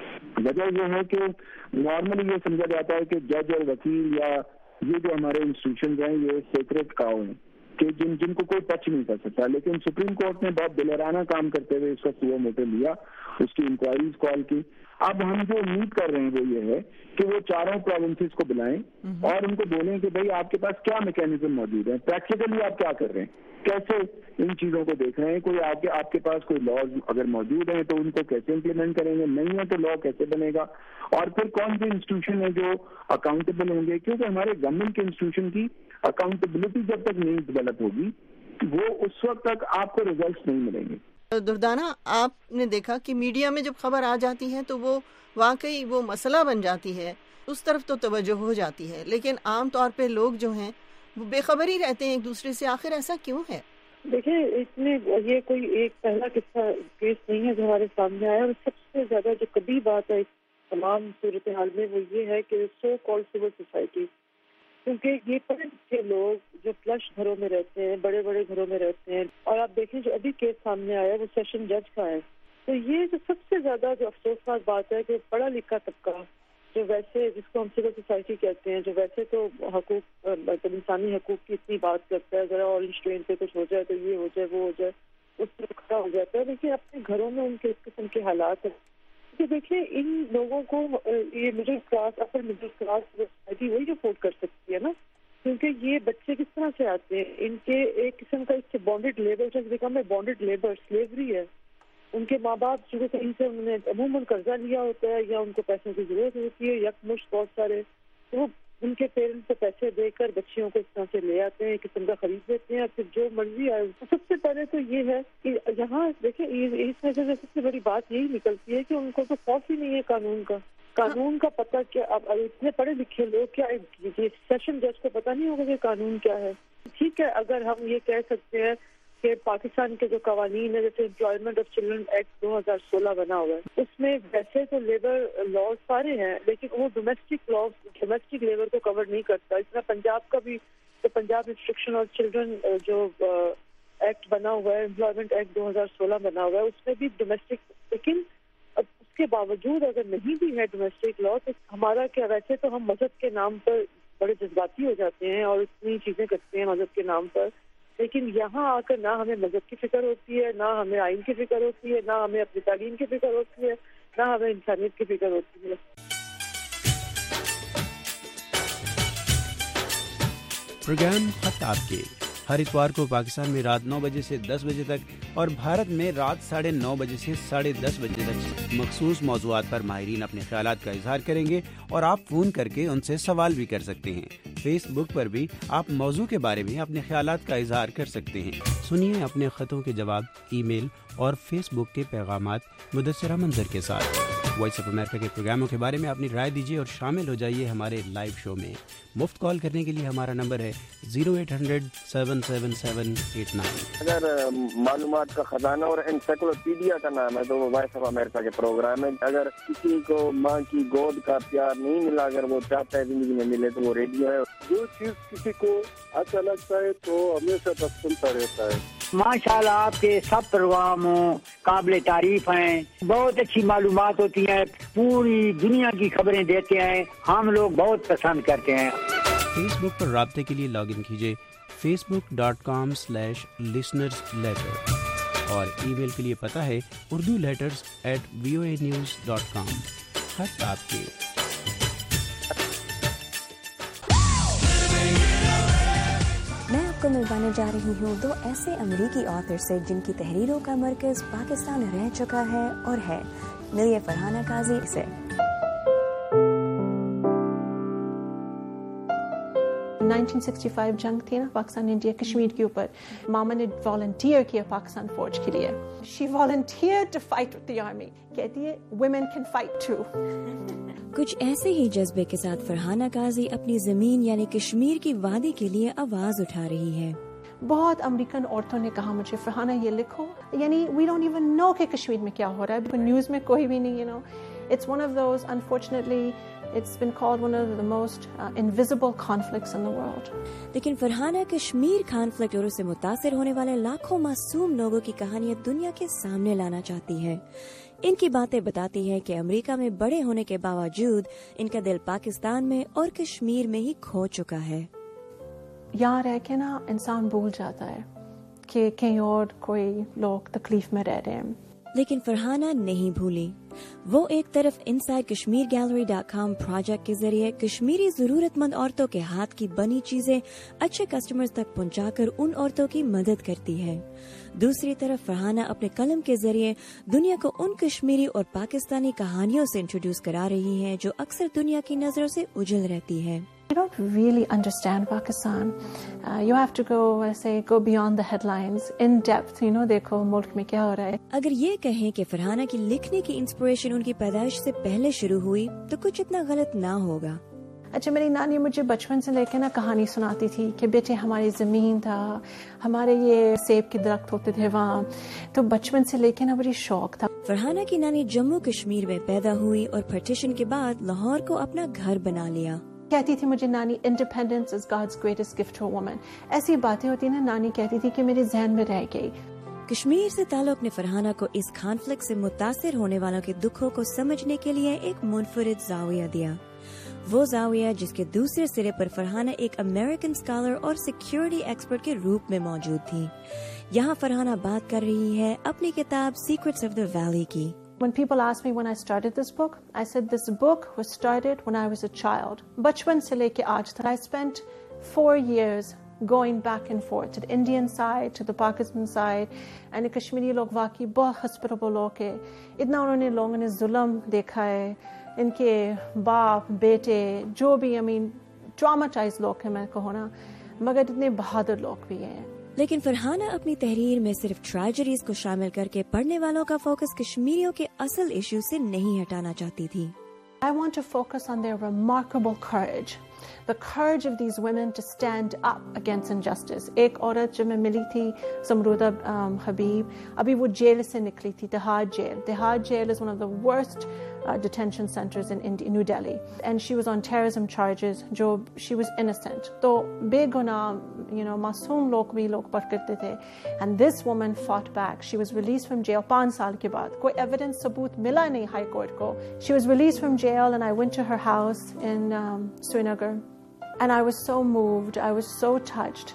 وجہ یہ ہے کہ نارملی یہ سمجھا جاتا ہے کہ جج اور وکیل یا یہ جو ہمارے انسٹیٹیوشنز ہیں یہ سیکریٹ کاؤ ہیں کہ جن کو کوئی ٹچ نہیں کر سکتا. لیکن سپریم کورٹ نے بہت دلرانہ کام کرتے ہوئے اس کا سو موٹو لیا، اس کی انکوائریز کال کی. اب ہم جو امید کر رہے ہیں وہ یہ ہے کہ وہ چاروں پروونسز کو بلائیں اور ان کو بولیں کہ بھائی آپ کے پاس کیا میکینزم موجود ہے، پریکٹیکلی آپ کیا کر رہے ہیں، کیسے ان چیزوں کو دیکھ رہے ہیں. کوئی آپ کے پاس کوئی لاز اگر موجود ہیں تو ان کو کیسے امپلیمنٹ کریں گے، نہیں ہے تو لا کیسے بنے گا، اور پھر کون سے انسٹیٹیوشن ہیں جو اکاؤنٹیبل ہوں گے. کیونکہ ہمارے گورنمنٹ کے انسٹیٹیوشن کی اکاؤنٹیبلٹی جب تک نہیں ڈیولپ ہوگی وہ اس وقت تک آپ کو ریزلٹس نہیں ملیں گے. دردانہ، آپ نے دیکھا کہ میڈیا میں جب خبر آ جاتی ہے تو وہ واقعی وہ مسئلہ بن جاتی ہے، اس طرف تو توجہ ہو جاتی ہے، لیکن عام طور پہ لوگ جو ہیں وہ بے خبر ہی رہتے ہیں ایک دوسرے سے. آخر ایسا کیوں ہے؟ دیکھیں، اس میں یہ کوئی ایک پہلا قصہ کیس نہیں ہے جو ہمارے سامنے آیا، اور سب سے زیادہ جو کبھی بات ہے تمام صورتحال میں وہ یہ ہے کہ سو کال سول سوسائٹی، کیونکہ یہ پڑھے لکھے لوگ جو فلش گھروں میں رہتے ہیں، بڑے بڑے گھروں میں رہتے ہیں، اور آپ دیکھیں جو ابھی کیس سامنے آیا ہے وہ سیشن جج کا ہے. تو یہ جو سب سے زیادہ جو افسوسناک بات ہے کہ پڑھا لکھا طبقہ جو ویسے جس کو ہم سول سوسائٹی کہتے ہیں، جو ویسے تو حقوق انسانی حقوق کی اتنی بات کرتا ہے، ذرا اورنج ٹرین پہ کچھ ہو جائے تو یہ ہو جائے وہ ہو جائے، اس سے کھڑا ہو جاتا ہے. لیکن اپنے گھروں میں ان کے اس قسم کے حالات ہیں کہ دیکھیں ان لوگوں کو یہ middle class, upper middle class society وہی افورڈ کر سکتی ہے نا، کیونکہ یہ بچے کس طرح سے آتے ہیں، ان کے ایک قسم کا اس سے بانڈڈ لیبر بیکم ہے، بانڈڈ لیبر سلیوری ہے. ان کے ماں باپ جو کہیں سے انہوں نے عموماً قرضہ لیا ہوتا ہے یا ان کو پیسوں کی ضرورت ہوتی ہے یکمشت بہت سارے، تو ان کے پیرنٹس کو پیسے دے کر بچیوں کو اس طرح سے لے آتے ہیں، ایک قسم کا خرید لیتے ہیں، پھر جو مرضی آئے. سب سے پہلے تو یہ ہے کہ یہاں دیکھیں اس وجہ سے سب سے بڑی بات یہی نکلتی ہے کہ ان کو تو خوف ہی نہیں ہے قانون کا پتہ کیا. اب اتنے پڑھے لکھے لوگ کیا سیشن جج کو پتہ نہیں ہوگا کہ قانون کیا ہے. ٹھیک ہے، اگر ہم یہ کہہ سکتے ہیں کہ پاکستان کے جو قوانین ہے جیسے امپلائمنٹ آف چلڈرن ایکٹ 2016 بنا ہوا ہے، اس میں ویسے تو لیبر لاز سارے ہیں لیکن وہ ڈومیسٹک لیبر کو کور نہیں کرتا. اس طرح پنجاب کا بھی تو پنجاب انسٹرکشن آف چلڈرن جو ایکٹ بنا ہوا ہے، امپلائمنٹ ایکٹ 2016 بنا ہوا ہے، اس میں بھی ڈومیسٹک، لیکن اس کے باوجود اگر نہیں بھی ہے ڈومیسٹک لا تو ہمارا کیا، ویسے تو ہم مذہب کے نام پر بڑے جذباتی ہو جاتے ہیں اور اتنی چیزیں کرتے ہیں مذہب کے نام پر، لیکن یہاں آ کر نہ ہمیں مذہب کی فکر ہوتی ہے، نہ ہمیں آئین کی فکر ہوتی ہے، نہ ہمیں اپنی تعلیم کی فکر ہوتی ہے، نہ ہمیں انسانیت کی فکر ہوتی ہے. پروگرام خط آپ کے ہر اتوار کو پاکستان میں رات 9 بجے سے 10 بجے تک اور بھارت میں رات 9:30 بجے سے 10:30 بجے تک مخصوص موضوعات پر ماہرین اپنے خیالات کا اظہار کریں گے اور آپ فون کر کے ان سے سوال بھی کر سکتے ہیں. فیس بک پر بھی آپ موضوع کے بارے میں اپنے خیالات کا اظہار کر سکتے ہیں. سنیے اپنے خطوں کے جواب ای میل اور فیس بک کے پیغامات مدثرہ منظر کے ساتھ. وائس آف امریکہ کے پروگراموں کے بارے میں اپنی رائے دیجیے اور شامل ہو جائیے ہمارے لائیو شو میں. مفت کال کرنے کے لیے ہمارا نمبر ہے 080077789. اگر معلومات کا خزانہ اور انسائکلوپیڈیا کا نام ہے تو وہ وائس آف امریکہ کے پروگرام ہے. اگر کسی کو ماں کی گود کا پیار نہیں ملا، اگر وہ چاہتا ہے زندگی میں ملے تو وہ ریڈیو ہے. جو چیز کسی کو اچھا لگتا ہے تو ہمیشہ بس سنتا رہتا ہے. ماشاءاللہ آپ کے سب پروگرام قابل تعریف ہیں، بہت اچھی معلومات ہوتی ہیں، پوری دنیا کی خبریں دیتے ہیں، ہم لوگ بہت پسند کرتے ہیں. فیس بک پر رابطے کے لیے لاگ ان کیجیے facebook.com/listenersletter. اور ای میل کے لیے پتہ ہے urduletters@voanews.com. خط آپ کے. میں آپ کو ملوانے جا رہی ہوں دو ایسے امریکی آتھر سے جن کی تحریروں کا مرکز پاکستان رہ چکا ہے اور ہے. ملیے فرحانہ قاضی سے. 1965 جنگ تھی نا پاکستان انڈیا کشمیر کے اوپر. ماما نے والنٹیئر کیا پاکستان فوج کے لیے. She volunteered to fight with the army. کہتی ہے ویمن کین فائٹ ٹو. کچھ ایسے ہی جذبے کے ساتھ فرحانہ قاضی اپنی زمین یعنی کشمیر کی وادی کے لیے آواز اٹھا رہی ہے. بہت امریکن عورتوں نے کہا مجھے فرحانہ یہ لکھو. یعنی وی ڈونٹ ایون نو کہ کشمیر میں کیا ہو رہا ہے. نیوز میں کوئی بھی نہیں. It's one of those, unfortunately, it's been called one of the most invisible conflicts in the world. لیکن فرحانہ کشمیر کانفلکٹ اور اسے متاثر ہونے والے لاکھوں معصوم لوگوں کی کہانیاں دنیا کے سامنے لانا چاہتی ہے. ان کی باتیں بتاتی ہے کہ امریکہ میں بڑے ہونے کے باوجود ان کا دل پاکستان میں اور کشمیر میں ہی کھو چکا ہے. یہاں رہ کے نا انسان بھول جاتا ہے کہ کہیں اور کوئی لوگ تکلیف میں رہ رہے ہیں. لیکن فرحانہ نہیں بھولی. وہ ایک طرف InsideKashmirGallery.com پروجیکٹ کے ذریعے کشمیری ضرورت مند عورتوں کے ہاتھ کی بنی چیزیں اچھے کسٹمرز تک پہنچا کر ان عورتوں کی مدد کرتی ہے. دوسری طرف فرحانہ اپنے قلم کے ذریعے دنیا کو ان کشمیری اور پاکستانی کہانیوں سے انٹروڈیوس کرا رہی ہے جو اکثر دنیا کی نظروں سے اجل رہتی ہے. You don't really understand Pakistan. You have to go beyond the headlines, in depth, دیکھو ملک میں کیا ہو رہا ہے. اگر یہ کہیں کہ فرحانہ کی لکھنے کی انسپریشن ان کی پیدائش سے پہلے شروع ہوئی تو کچھ اتنا غلط نہ ہوگا. اچھا میری نانی مجھے بچپن سے لے کے نا کہانی سناتی تھی کہ بیٹے ہماری زمین تھا, ہمارے یہ سیب کے درخت ہوتے تھے وہاں, تو بچپن سے لے کے نا بڑی شوق تھا. فرحانہ کی نانی جموں کشمیر میں پیدا ہوئی اور پارٹیشن کے بعد لاہور کو اپنا گھر بنا لیا. کہتی تھی مجھے نانی independence is God's greatest gift to a woman. ایسی باتیں ہوتی نا نانی کہتی تھی کہ میرے ذہن میں رہ گئی. کشمیر سے تعلق نے فرحانہ کو اس کانفلکٹ سے متاثر ہونے والوں کے دکھوں کو سمجھنے کے لیے ایک منفرد زاویہ دیا. وہ زاویہ جس کے دوسرے سرے پر فرحانہ ایک امریکن اسکالر اور سیکیورٹی ایکسپرٹ کے روپ میں موجود تھی. یہاں فرحانہ بات کر رہی ہے اپنی کتاب سیکرٹس آف دا ویلی کی. When people ask me when I started this book, I said this book was started when I was a child. بچپن سے لے کے آج تک. I spent 4 years going back and forth to the Indian side, to the Pakistan side, and Kashmiri لوگ واقعی بہت hospitable لوگ ہیں. اتنا انہوں نے لوگوں نے ظلم دیکھا ہے. ان کے باپ بیٹے جو بھی traumatized لوگ ہیں میں کہوں نا, مگر اتنے بہادر لوگ بھی ہیں. لیکن فرحانہ اپنی تحریر میں صرف ٹریجڈیز کو شامل کر کے پڑھنے والوں کا فوکس کشمیریوں کے اصل ایشو سے نہیں ہٹانا چاہتی تھی. I want to focus on their remarkable courage. The courage of these women to stand up against injustice. ایک عورت جو میں ملی تھی زمرودہ حبیب, ابھی وہ جیل سے نکلی تھی, دہاد جیل. دہاد jail is one of the worst detention centers in New Delhi. And she was on terrorism charges. جو she was innocent. تو بے گناہ معصوم لوگ بھی لوگ پڑھ کرتے تھے. And this woman fought back. She was released from jail 5 سال کے بعد. کوئی ایویڈنس ثبوت ملا نہیں ہائی کورٹ کو. She was released from jail and I went to her house in Srinagar. And I was so moved, I was so touched.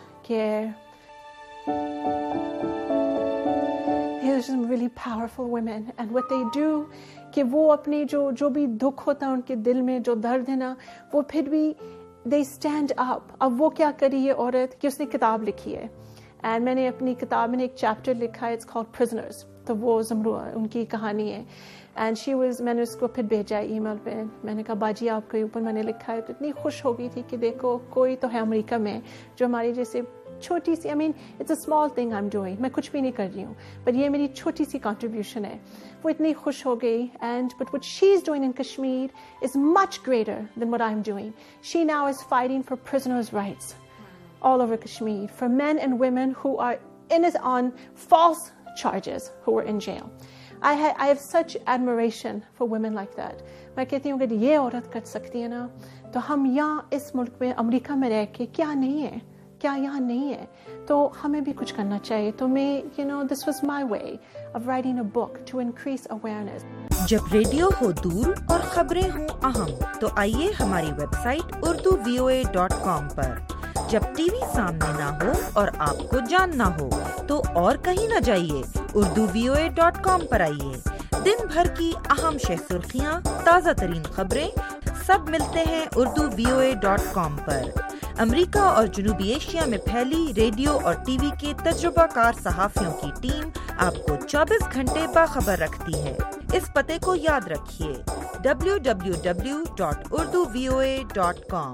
These are really powerful women, and what they do, کہ وہ اپنی جو بھی دکھ ہوتا ہے ان کے دل میں, جو درد ہے نا, وہ پھر بھی they stand up. اب وہ کیا کری یہ عورت کہ اس نے کتاب لکھی ہے, and میں نے اپنی کتاب میں ایک چیپٹر لکھا ہے, it's called Prisoners. تو وہ ان کی کہانی ہے. اینڈ میں نے اس کو پھر بھیجا ای میل پہ. میں نے کہا باجی آپ کے اوپر میں نے لکھا ہے. تو اتنی خوش ہو گئی تھی کہ دیکھو کوئی تو ہے امریکہ میں جو ہماری جیسے چھوٹی سی it's a small thing I'm doing. میں کچھ بھی نہیں کر رہی ہوں, پر یہ میری چھوٹی سی کنٹریبیوشن ہے. وہ اتنی خوش ہو گئی. And but what she is doing in Kashmir is much greater than what I'm doing. She now is fighting for prisoners rights all over Kashmir, for men and women who are on false charges who are in jail. I have such admiration for women like that. میں کہتی ہوں کہ یہ عورت کر سکتی ہے نا, تو ہم یہاں اس ملک میں امریکہ میں رہ کے کیا نہیں ہے, کیا یہاں نہیں ہے, تو ہمیں بھی کچھ کرنا چاہیے. تو میں this was my way of writing a book to increase awareness. جب ریڈیو ہو دور اور خبریں ہوں اہم, تو آئیے ہماری ویب سائٹ urduvoa.com پر. جب ٹی وی سامنے نہ ہو اور آپ کو جاننا ہو تو اور کہیں نہ جائیے, urduvoa.com پر آئیے. دن بھر کی اہم شہ سرخیاں، تازہ ترین خبریں سب ملتے ہیں urduvoa.com پر. امریکہ اور جنوبی ایشیا میں پھیلی ریڈیو اور ٹی وی کے تجربہ کار صحافیوں کی ٹیم آپ کو 24 گھنٹے باخبر رکھتی ہے. اس پتے کو یاد رکھیے www.urduvoa.com.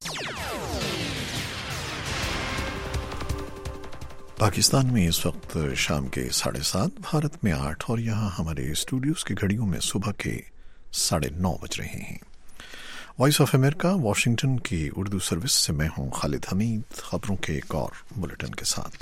پاکستان میں اس وقت شام کے 7:30، بھارت میں 8 اور یہاں ہمارے اسٹوڈیوز کی گھڑیوں میں صبح کے 9:30 بج رہے ہیں. وائس آف امریکہ واشنگٹن کی اردو سروس سے میں ہوں خالد حمید. خبروں کے ایک اور بلیٹن کے ساتھ.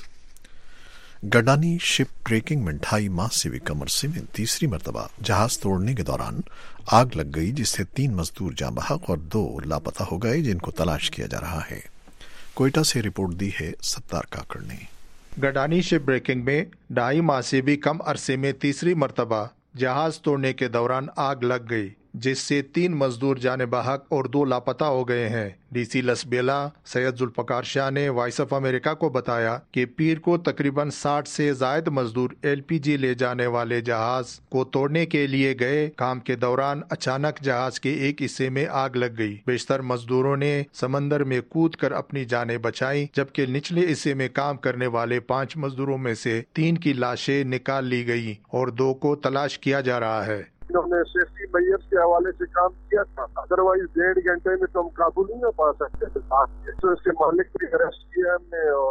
گڈانی شپ بریکنگ میں 2.5 ماہ سے بھی کم عرصے میں تیسری مرتبہ جہاز توڑنے کے دوران آگ لگ گئی، جس سے 3 مزدور جاں بحق اور 2 لاپتہ ہو گئے، جن کو تلاش کیا جا رہا ہے. کوئٹہ سے رپورٹ دی ہے ستار کاکڑ نے. گڈانی شپ بریکنگ میں 2.5 ماہ سے بھی کم عرصے میں تیسری مرتبہ جہاز توڑنے کے دوران آگ لگ گئی، جس سے 3 مزدور جانے بحق اور 2 لاپتہ ہو گئے ہیں. ڈی سی لسبیلا سید ذوالفقار شاہ نے وائس آف امریکہ کو بتایا کہ پیر کو تقریباً 60 سے زائد مزدور LPG لے جانے والے جہاز کو توڑنے کے لیے گئے. کام کے دوران اچانک جہاز کے ایک حصے میں آگ لگ گئی. بیشتر مزدوروں نے سمندر میں کود کر اپنی جانیں بچائیں، جبکہ نچلے حصے میں کام کرنے والے 5 مزدوروں میں سے 3 کی لاشیں نکال لی گئی اور 2 کو تلاش کیا جا رہا ہے. انہوں نے سیفٹی میئرز کے حوالے سے کام کیا تھا، ادروائز 1.5 گھنٹے میں تو ہم قابو نہیں ہو پا سکتے تھے. تو اس کے مالک کو اریسٹ کیا ہم نے اور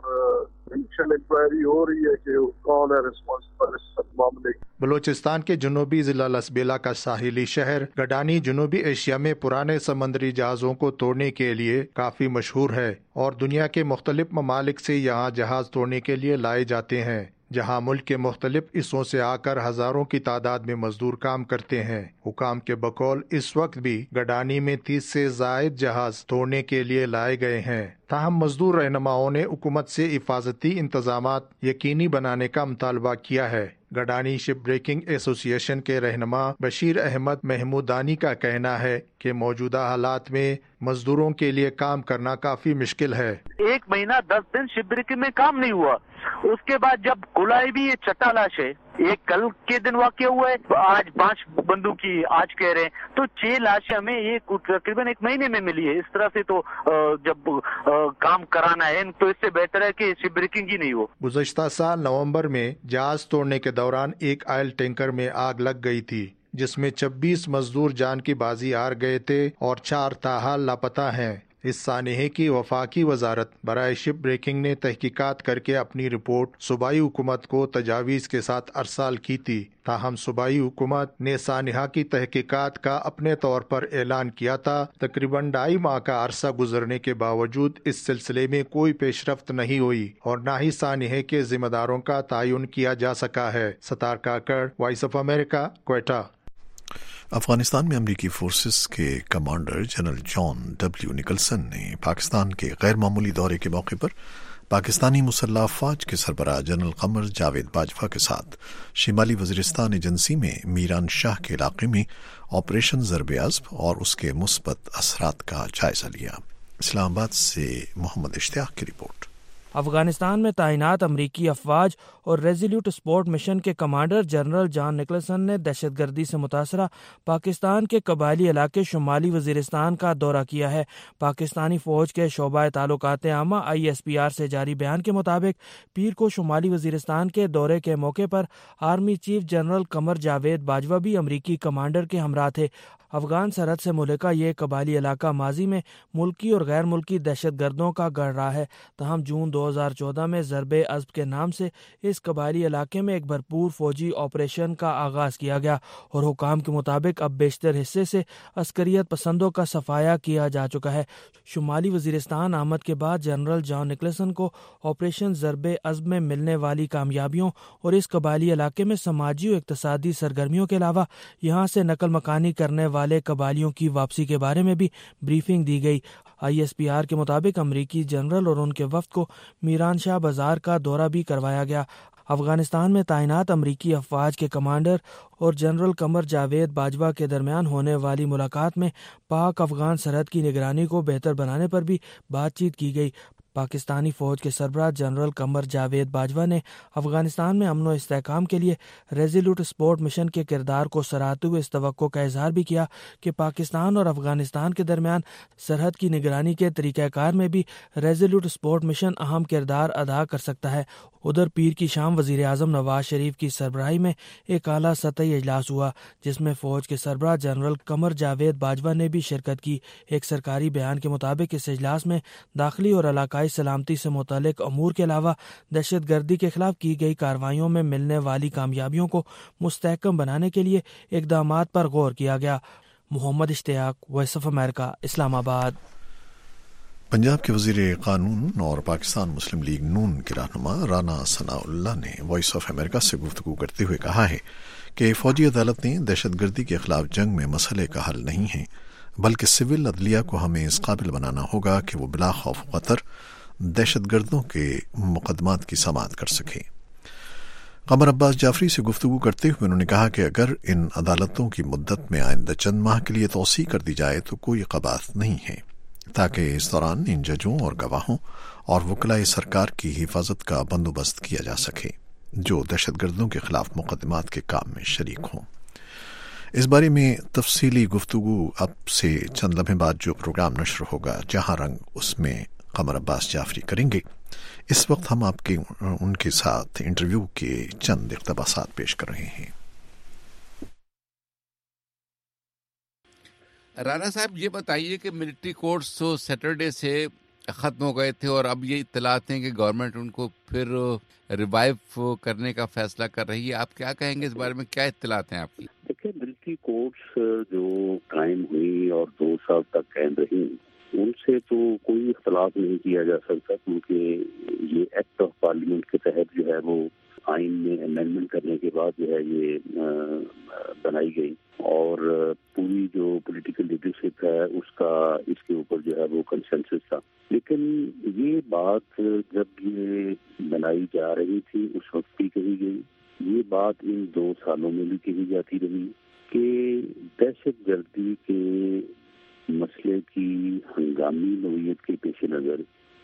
انکوائری ہو رہی ہے کہ کون ہے ریسپانسبل اس معاملے کی. بلوچستان کے جنوبی ضلع لسبیلا کا ساحلی شہر گڈانی جنوبی ایشیا میں پرانے سمندری جہازوں کو توڑنے کے لیے کافی مشہور ہے اور دنیا کے مختلف ممالک سے یہاں جہاز توڑنے کے لیے لائے جاتے ہیں، جہاں ملک کے مختلف حصوں سے آ کر ہزاروں کی تعداد میں مزدور کام کرتے ہیں. حکام کے بقول اس وقت بھی گڈانی میں 30 سے زائد جہاز توڑنے کے لیے لائے گئے ہیں. تاہم مزدور رہنماؤں نے حکومت سے حفاظتی انتظامات یقینی بنانے کا مطالبہ کیا ہے. گڈانی شپ بریکنگ ایسوسی ایشن کے رہنما بشیر احمد محمودانی کا کہنا ہے کہ موجودہ حالات میں مزدوروں کے لیے کام کرنا کافی مشکل ہے. 1 مہینہ 10 دن شپ بریکنگ میں کام نہیں ہوا. اس کے بعد جب کھلائی بھی یہ چھٹا لاش ہے. ایک کل کے دن واقع ہوا ہے، آج 5 بندوں کی آج کہہ رہے ہیں، تو 6 لاشیں ہمیں یہ تقریباً 1 مہینے میں ملی ہے. اس طرح سے تو جب کام کرانا ہے تو اس سے بہتر ہے کہ شپ بریکنگ ہی نہیں ہو. گزشتہ سال نومبر میں جہاز توڑنے کے دوران ایک آئل ٹینکر میں آگ لگ گئی تھی، جس میں 26 مزدور جان کی بازی ہار گئے تھے اور 4 تاحال لاپتہ ہیں. اس سانحے کی وفاقی وزارت برائے شپ بریکنگ نے تحقیقات کر کے اپنی رپورٹ صوبائی حکومت کو تجاویز کے ساتھ ارسال کی تھی. تاہم صوبائی حکومت نے سانحہ کی تحقیقات کا اپنے طور پر اعلان کیا تھا. تقریباً 2.5 ماہ کا عرصہ گزرنے کے باوجود اس سلسلے میں کوئی پیش رفت نہیں ہوئی اور نہ ہی سانحے کے ذمہ داروں کا تعین کیا جا سکا ہے. Sattar Kakar, Voice of America, Quetta. Afghanistan میں امریکی فورسز کے commander general John W Nicholson نے پاکستان کے غیر معمولی دورے کے موقع پر پاکستانی مسلح افواج کے سربراہ جنرل قمر جاوید باجوہ کے ساتھ شمالی وزیرستان ایجنسی میں میران شاہ کے علاقے میں آپریشن ضرب عزم اور اس کے مثبت اثرات کا جائزہ لیا. اسلام آباد سے محمد اشتیاق کی رپورٹ. افغانستان میں تعینات امریکی افواج اور ریزولیوٹ سپورٹ مشن کے کمانڈر جنرل جان نکلسن نے دہشت گردی سے متاثرہ پاکستان کے قبائلی علاقے شمالی وزیرستان کا دورہ کیا ہے. پاکستانی فوج کے شعبہ تعلقات عامہ ISPR سے جاری بیان کے مطابق پیر کو شمالی وزیرستان کے دورے کے موقع پر army chief general Qamar Javed Bajwa بھی امریکی کمانڈر کے ہمراہ تھے. افغان سرحد سے ملکہ یہ قبائلی علاقہ ماضی میں ملکی اور غیر ملکی دہشت گردوں کا گڑھ رہا ہے. تاہم جون 2014 میں ضرب عزم کے نام سے اس قبائلی علاقے میں ایک بھرپور فوجی آپریشن کا آغاز کیا گیا اور حکام کے مطابق اب بیشتر حصے سے عسکریت پسندوں کا صفایا کیا جا چکا ہے. شمالی وزیرستان آمد کے بعد جنرل جان نکلسن کو آپریشن ضرب عزم میں ملنے والی کامیابیوں اور اس قبائلی علاقے میں سماجی و اقتصادی سرگرمیوں کے علاوہ یہاں سے نقل مکانی کرنے والے قبائلیوں کی واپسی کے بارے میں بھی بریفنگ دی گئی. ISPR کے مطابق امریکی جنرل اور ان کے وفد کو میران شاہ بازار کا دورہ بھی کروایا گیا. افغانستان میں تعینات امریکی افواج کے کمانڈر اور جنرل قمر جاوید باجوہ کے درمیان ہونے والی ملاقات میں پاک افغان سرحد کی نگرانی کو بہتر بنانے پر بھی بات چیت کی گئی. پاکستانی فوج کے سربراہ جنرل قمر جاوید باجوہ نے افغانستان میں امن و استحکام کے لیے ریزولوٹ سپورٹ مشن کے کردار کو سراہتے ہوئے اس توقع کا اظہار بھی کیا کہ پاکستان اور افغانستان کے درمیان سرحد کی نگرانی کے طریقہ کار میں بھی ریزولوٹ سپورٹ مشن اہم کردار ادا کر سکتا ہے۔ ادھر پیر کی شام وزیر اعظم نواز شریف کی سربراہی میں ایک اعلیٰ سطحی اجلاس ہوا جس میں فوج کے سربراہ جنرل قمر جاوید باجوہ نے بھی شرکت کی۔ ایک سرکاری بیان کے مطابق اس اجلاس میں داخلی اور علاقائی سلامتی سے متعلق امور کے علاوہ دہشت گردی کے خلاف کی گئی کارروائیوں میں ملنے والی کامیابیوں کو مستحکم بنانے کے لیے اقدامات پر غور کیا گیا۔ محمد اشتیاق، وائس آف امریکہ، اسلام آباد۔ پنجاب کے وزیر قانون اور پاکستان مسلم لیگ نون کے رہنما رانا ثناء اللہ نے وائس آف امریکہ سے گفتگو کرتے ہوئے کہا ہے کہ فوجی عدالتیں دہشت گردی کے خلاف جنگ میں مسئلے کا حل نہیں ہیں، بلکہ سول عدلیہ کو ہمیں اس قابل بنانا ہوگا کہ وہ بلا خوف خطر دہشت گردوں کے مقدمات کی سماعت کر سکیں۔ قمر عباس جعفری سے گفتگو کرتے ہوئے انہوں نے کہا کہ اگر ان عدالتوں کی مدت میں آئندہ چند ماہ کے لیے توسیع کر دی جائے تو کوئی قباحت نہیں ہے، تاکہ اس دوران ان ججوں اور گواہوں اور وکلائے سرکار کی حفاظت کا بندوبست کیا جا سکے جو دہشت گردوں کے خلاف مقدمات کے کام میں شریک ہوں۔ اس بارے میں تفصیلی گفتگو اب سے چند لمحے بعد جو پروگرام نشر ہوگا جہاں رنگ، اس میں قمر عباس جعفری کریں گے۔ اس وقت ہم آپ کے ان کے ساتھ انٹرویو کے چند اقتباسات پیش کر رہے ہیں۔ رانا صاحب یہ بتائیے کہ ملٹری کورٹس تو سیٹرڈے سے ختم ہو گئے تھے اور اب یہ اطلاعات ہیں کہ گورنمنٹ ان کو پھر ریوائیو کرنے کا فیصلہ کر رہی ہے، آپ کیا کہیں گے اس بارے میں؟ کیا اطلاعات ہیں آپ کی؟ دیکھیں، ملٹری کورٹس جو قائم ہوئی اور 2 سال تک قائم رہی، ان سے تو کوئی اختلاف نہیں کیا جا سکتا، کیونکہ یہ ایکٹ آف پارلیمنٹ کے تحت جو ہے وہ آئین میں امینڈمنٹ کرنے کے بعد جو ہے یہ بنائی گئی، اور پوری جو پولیٹیکل لیڈرشپ ہے اس کا اس کے اوپر جو ہے وہ کنسنسس تھا۔ لیکن یہ بات جب یہ بنائی جا رہی تھی اس وقت بھی کہی گئی، یہ بات ان 2 سالوں میں بھی کہی جاتی رہی کہ دہشت گردی کے مسئلے کی ہنگامی نوعیت کے پیش نظر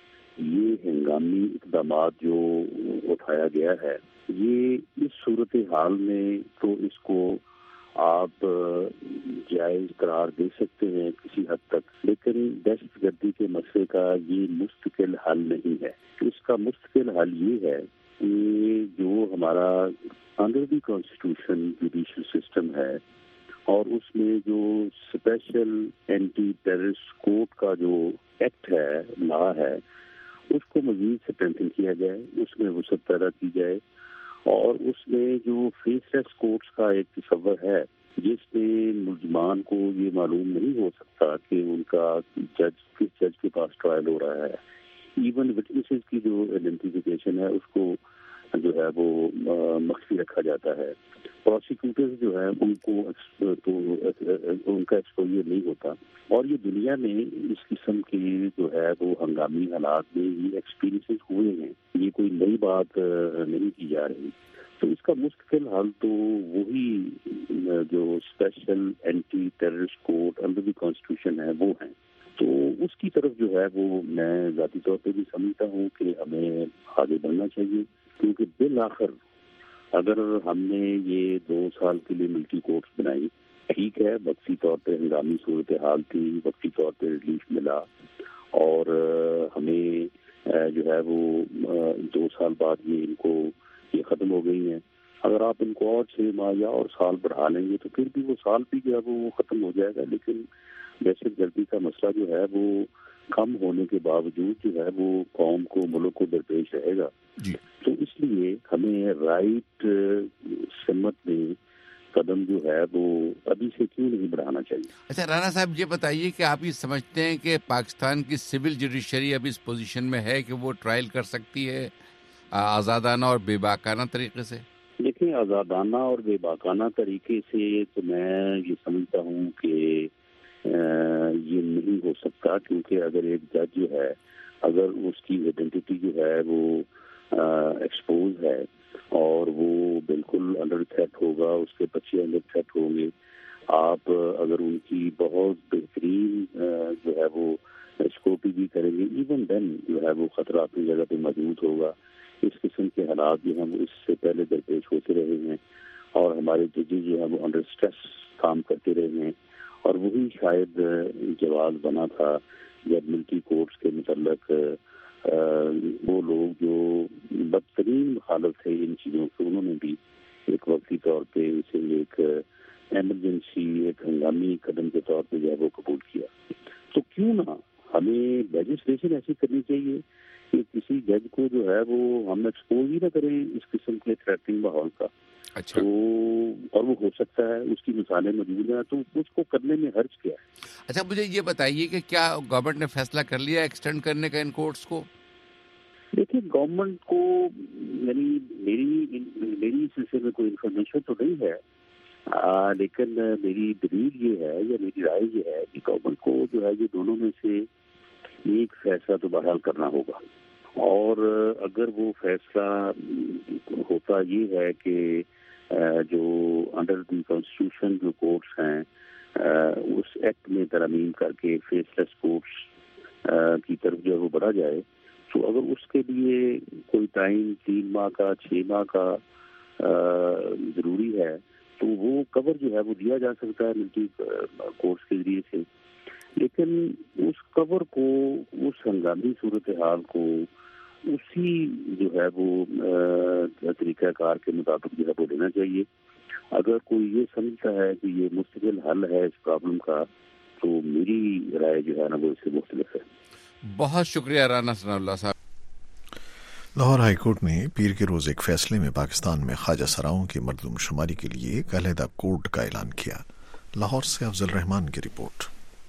یہ ہنگامی اقدامات جو اٹھایا گیا ہے، یہ اس صورتحال میں تو اس کو آپ جائز قرار دے سکتے ہیں کسی حد تک، لیکن دہشت گردی کے مسئلے کا یہ مستقل حل نہیں ہے۔ اس کا مستقل حل یہ ہے کہ جو ہمارا under the constitution judicial system ہے اور اس میں جو اسپیشل اینٹی ٹیررسٹ کورٹ کا جو ایکٹ ہے، لا ہے، اس کو مزید اسٹرینتھن کیا جائے، اس میں وسعت پیدا کی جائے، اور اس میں جو فیس لیس کورٹس کا ایک تصور ہے جس میں ملزمان کو یہ معلوم نہیں ہو سکتا کہ ان کا جج کس جج کے پاس ٹرائل ہو رہا ہے، ایون وٹنسز کی جو آئیڈینٹیفیکیشن ہے اس کو جو ہے وہ مخفی رکھا جاتا ہے، پروسیکیوٹرز جو ہے ان کو تو ان کا ایکسپوجر نہیں ہوتا، اور یہ دنیا میں اس قسم کے جو ہے وہ ہنگامی حالات میں یہ ایکسپیرینسز ہوئے ہیں، یہ کوئی نئی بات نہیں کی جا رہی۔ تو اس کا مستقل حل تو وہی جو special anti terrorist court under the constitution ہے وہ ہیں، تو اس کی طرف جو ہے وہ میں ذاتی طور پہ بھی سمجھتا ہوں کہ ہمیں آگے بڑھنا چاہیے، کیونکہ بالآخر اگر ہم نے یہ 2 سال کے لیے ملٹری کورٹس بنائی، ٹھیک ہے، وقتی طور پہ ہنگامی صورتحال تھی، وقتی طور پہ ریلیف ملا، اور ہمیں جو ہے وہ 2 سال بعد یہ ختم ہو گئی ہیں۔ اگر آپ ان کو اور 6 ماہ یا اور سال بڑھا لیں گے تو پھر بھی وہ سال بھی جو ہے وہ ختم ہو جائے گا، لیکن دہشت گردی کا مسئلہ جو ہے وہ کم ہونے کے باوجود جو ہے وہ قوم کو، ملک کو درپیش رہے گا۔ تو اس لیے ہمیں رائٹ سمت میں قدم جو ہے وہ ابھی سے کیوں نہیں بڑھانا چاہیے۔ اچھا رانا صاحب یہ بتائیے کہ آپ یہ سمجھتے ہیں کہ پاکستان کی سول جوڈیشری اب اس پوزیشن میں ہے کہ وہ ٹرائل کر سکتی ہے آزادانہ اور بے باکانہ طریقے سے؟ دیکھیں، آزادانہ اور بے باکانہ طریقے سے تو میں یہ سمجھتا ہوں کہ یہ نہیں ہو سکتا، کیونکہ اگر ایک جج جو ہے، اگر اس کی آئیڈینٹی جو ہے وہ ایکسپوز ہے اور وہ بالکل انڈر تھریٹ ہوگا، اس کے بچے انڈر تھریٹ ہوں گے، آپ اگر ان کی بہت بہترین جو ہے وہ اسکوپی بھی کریں گے، ایون دین جو ہے وہ خطرہ اپنی جگہ پہ موجود ہوگا. اس قسم کے حالات جو ہیں اس سے پہلے درپیش ہوتے رہے ہیں اور ہمارے ججز جو ہے وہ انڈر اسٹریس کام کرتے رہے ہیں، اور وہی شاید جواز بنا تھا جب ملٹری کورٹس کے متعلق وہ لوگ جو بدترین حالت تھے ان چیزوں سے، انہوں نے بھی ایک وقتی طور پہ اسے ایک ایمرجنسی، ایک ہنگامی قدم کے طور پہ جو ہے وہ قبول کیا. تو کیوں نہ ہمیں لیجسلیشن ایسی کرنی چاہیے کہ کسی جج کو جو ہے وہ ہم ایکسپوز ہی نہ کریں اس قسم کے تھریٹنگ ماحول کا. اچھا. تو اور وہ ہو سکتا ہے، اس کی مثالیں موجود ہیں، تو اس کو کرنے میں حرج کیا ہے. اچھا مجھے یہ بتائیے کہ کیا گورنمنٹ نے فیصلہ کر لیا ایکسٹینڈ کرنے کا ان کورٹس کو؟ دیکھیے گورنمنٹ کو، یعنی میری سلسلے میں کوئی انفارمیشن تو نہیں ہے، لیکن میری دلیل یہ ہے یا میری رائے یہ ہے کہ گورنمنٹ کو جو ہے یہ دونوں میں سے ایک فیصلہ تو بحال کرنا ہوگا. اور اگر وہ فیصلہ ہوتا یہ ہے کہ جو انڈر دی کانسٹیٹیوشن جو کورٹس ہیں اس ایکٹ میں ترمیم کر کے فیس لیس کورٹس کی طرف جو ہے وہ بڑھا جائے، تو اگر اس کے لیے کوئی ٹائم 3 ماہ کا 6 ماہ کا ضروری ہے تو وہ کور جو ہے وہ دیا جا سکتا ہے ملٹری کورٹس کے ذریعے سے. لیکن اس کور کو، اس ہنگامی صورتحال کو اسی جو ہے وہ طریقہ کار کے مطابق جو ہے وہ لینا چاہیے. اگر کوئی یہ سمجھتا ہے کہ یہ مستقل حل ہے اس پرابلم کا، تو میری رائے جو ہے نا وہ اس سے مختلف ہے. بہت شکریہ رانا ثناء اللہ صاحب. لاہور ہائی کورٹ نے پیر کے روز ایک فیصلے میں پاکستان میں خواجہ سراؤں کی مردم شماری کے لیے ایک علیحدہ کوڈ کا اعلان کیا. لاہور سے افضل رحمان کی رپورٹ.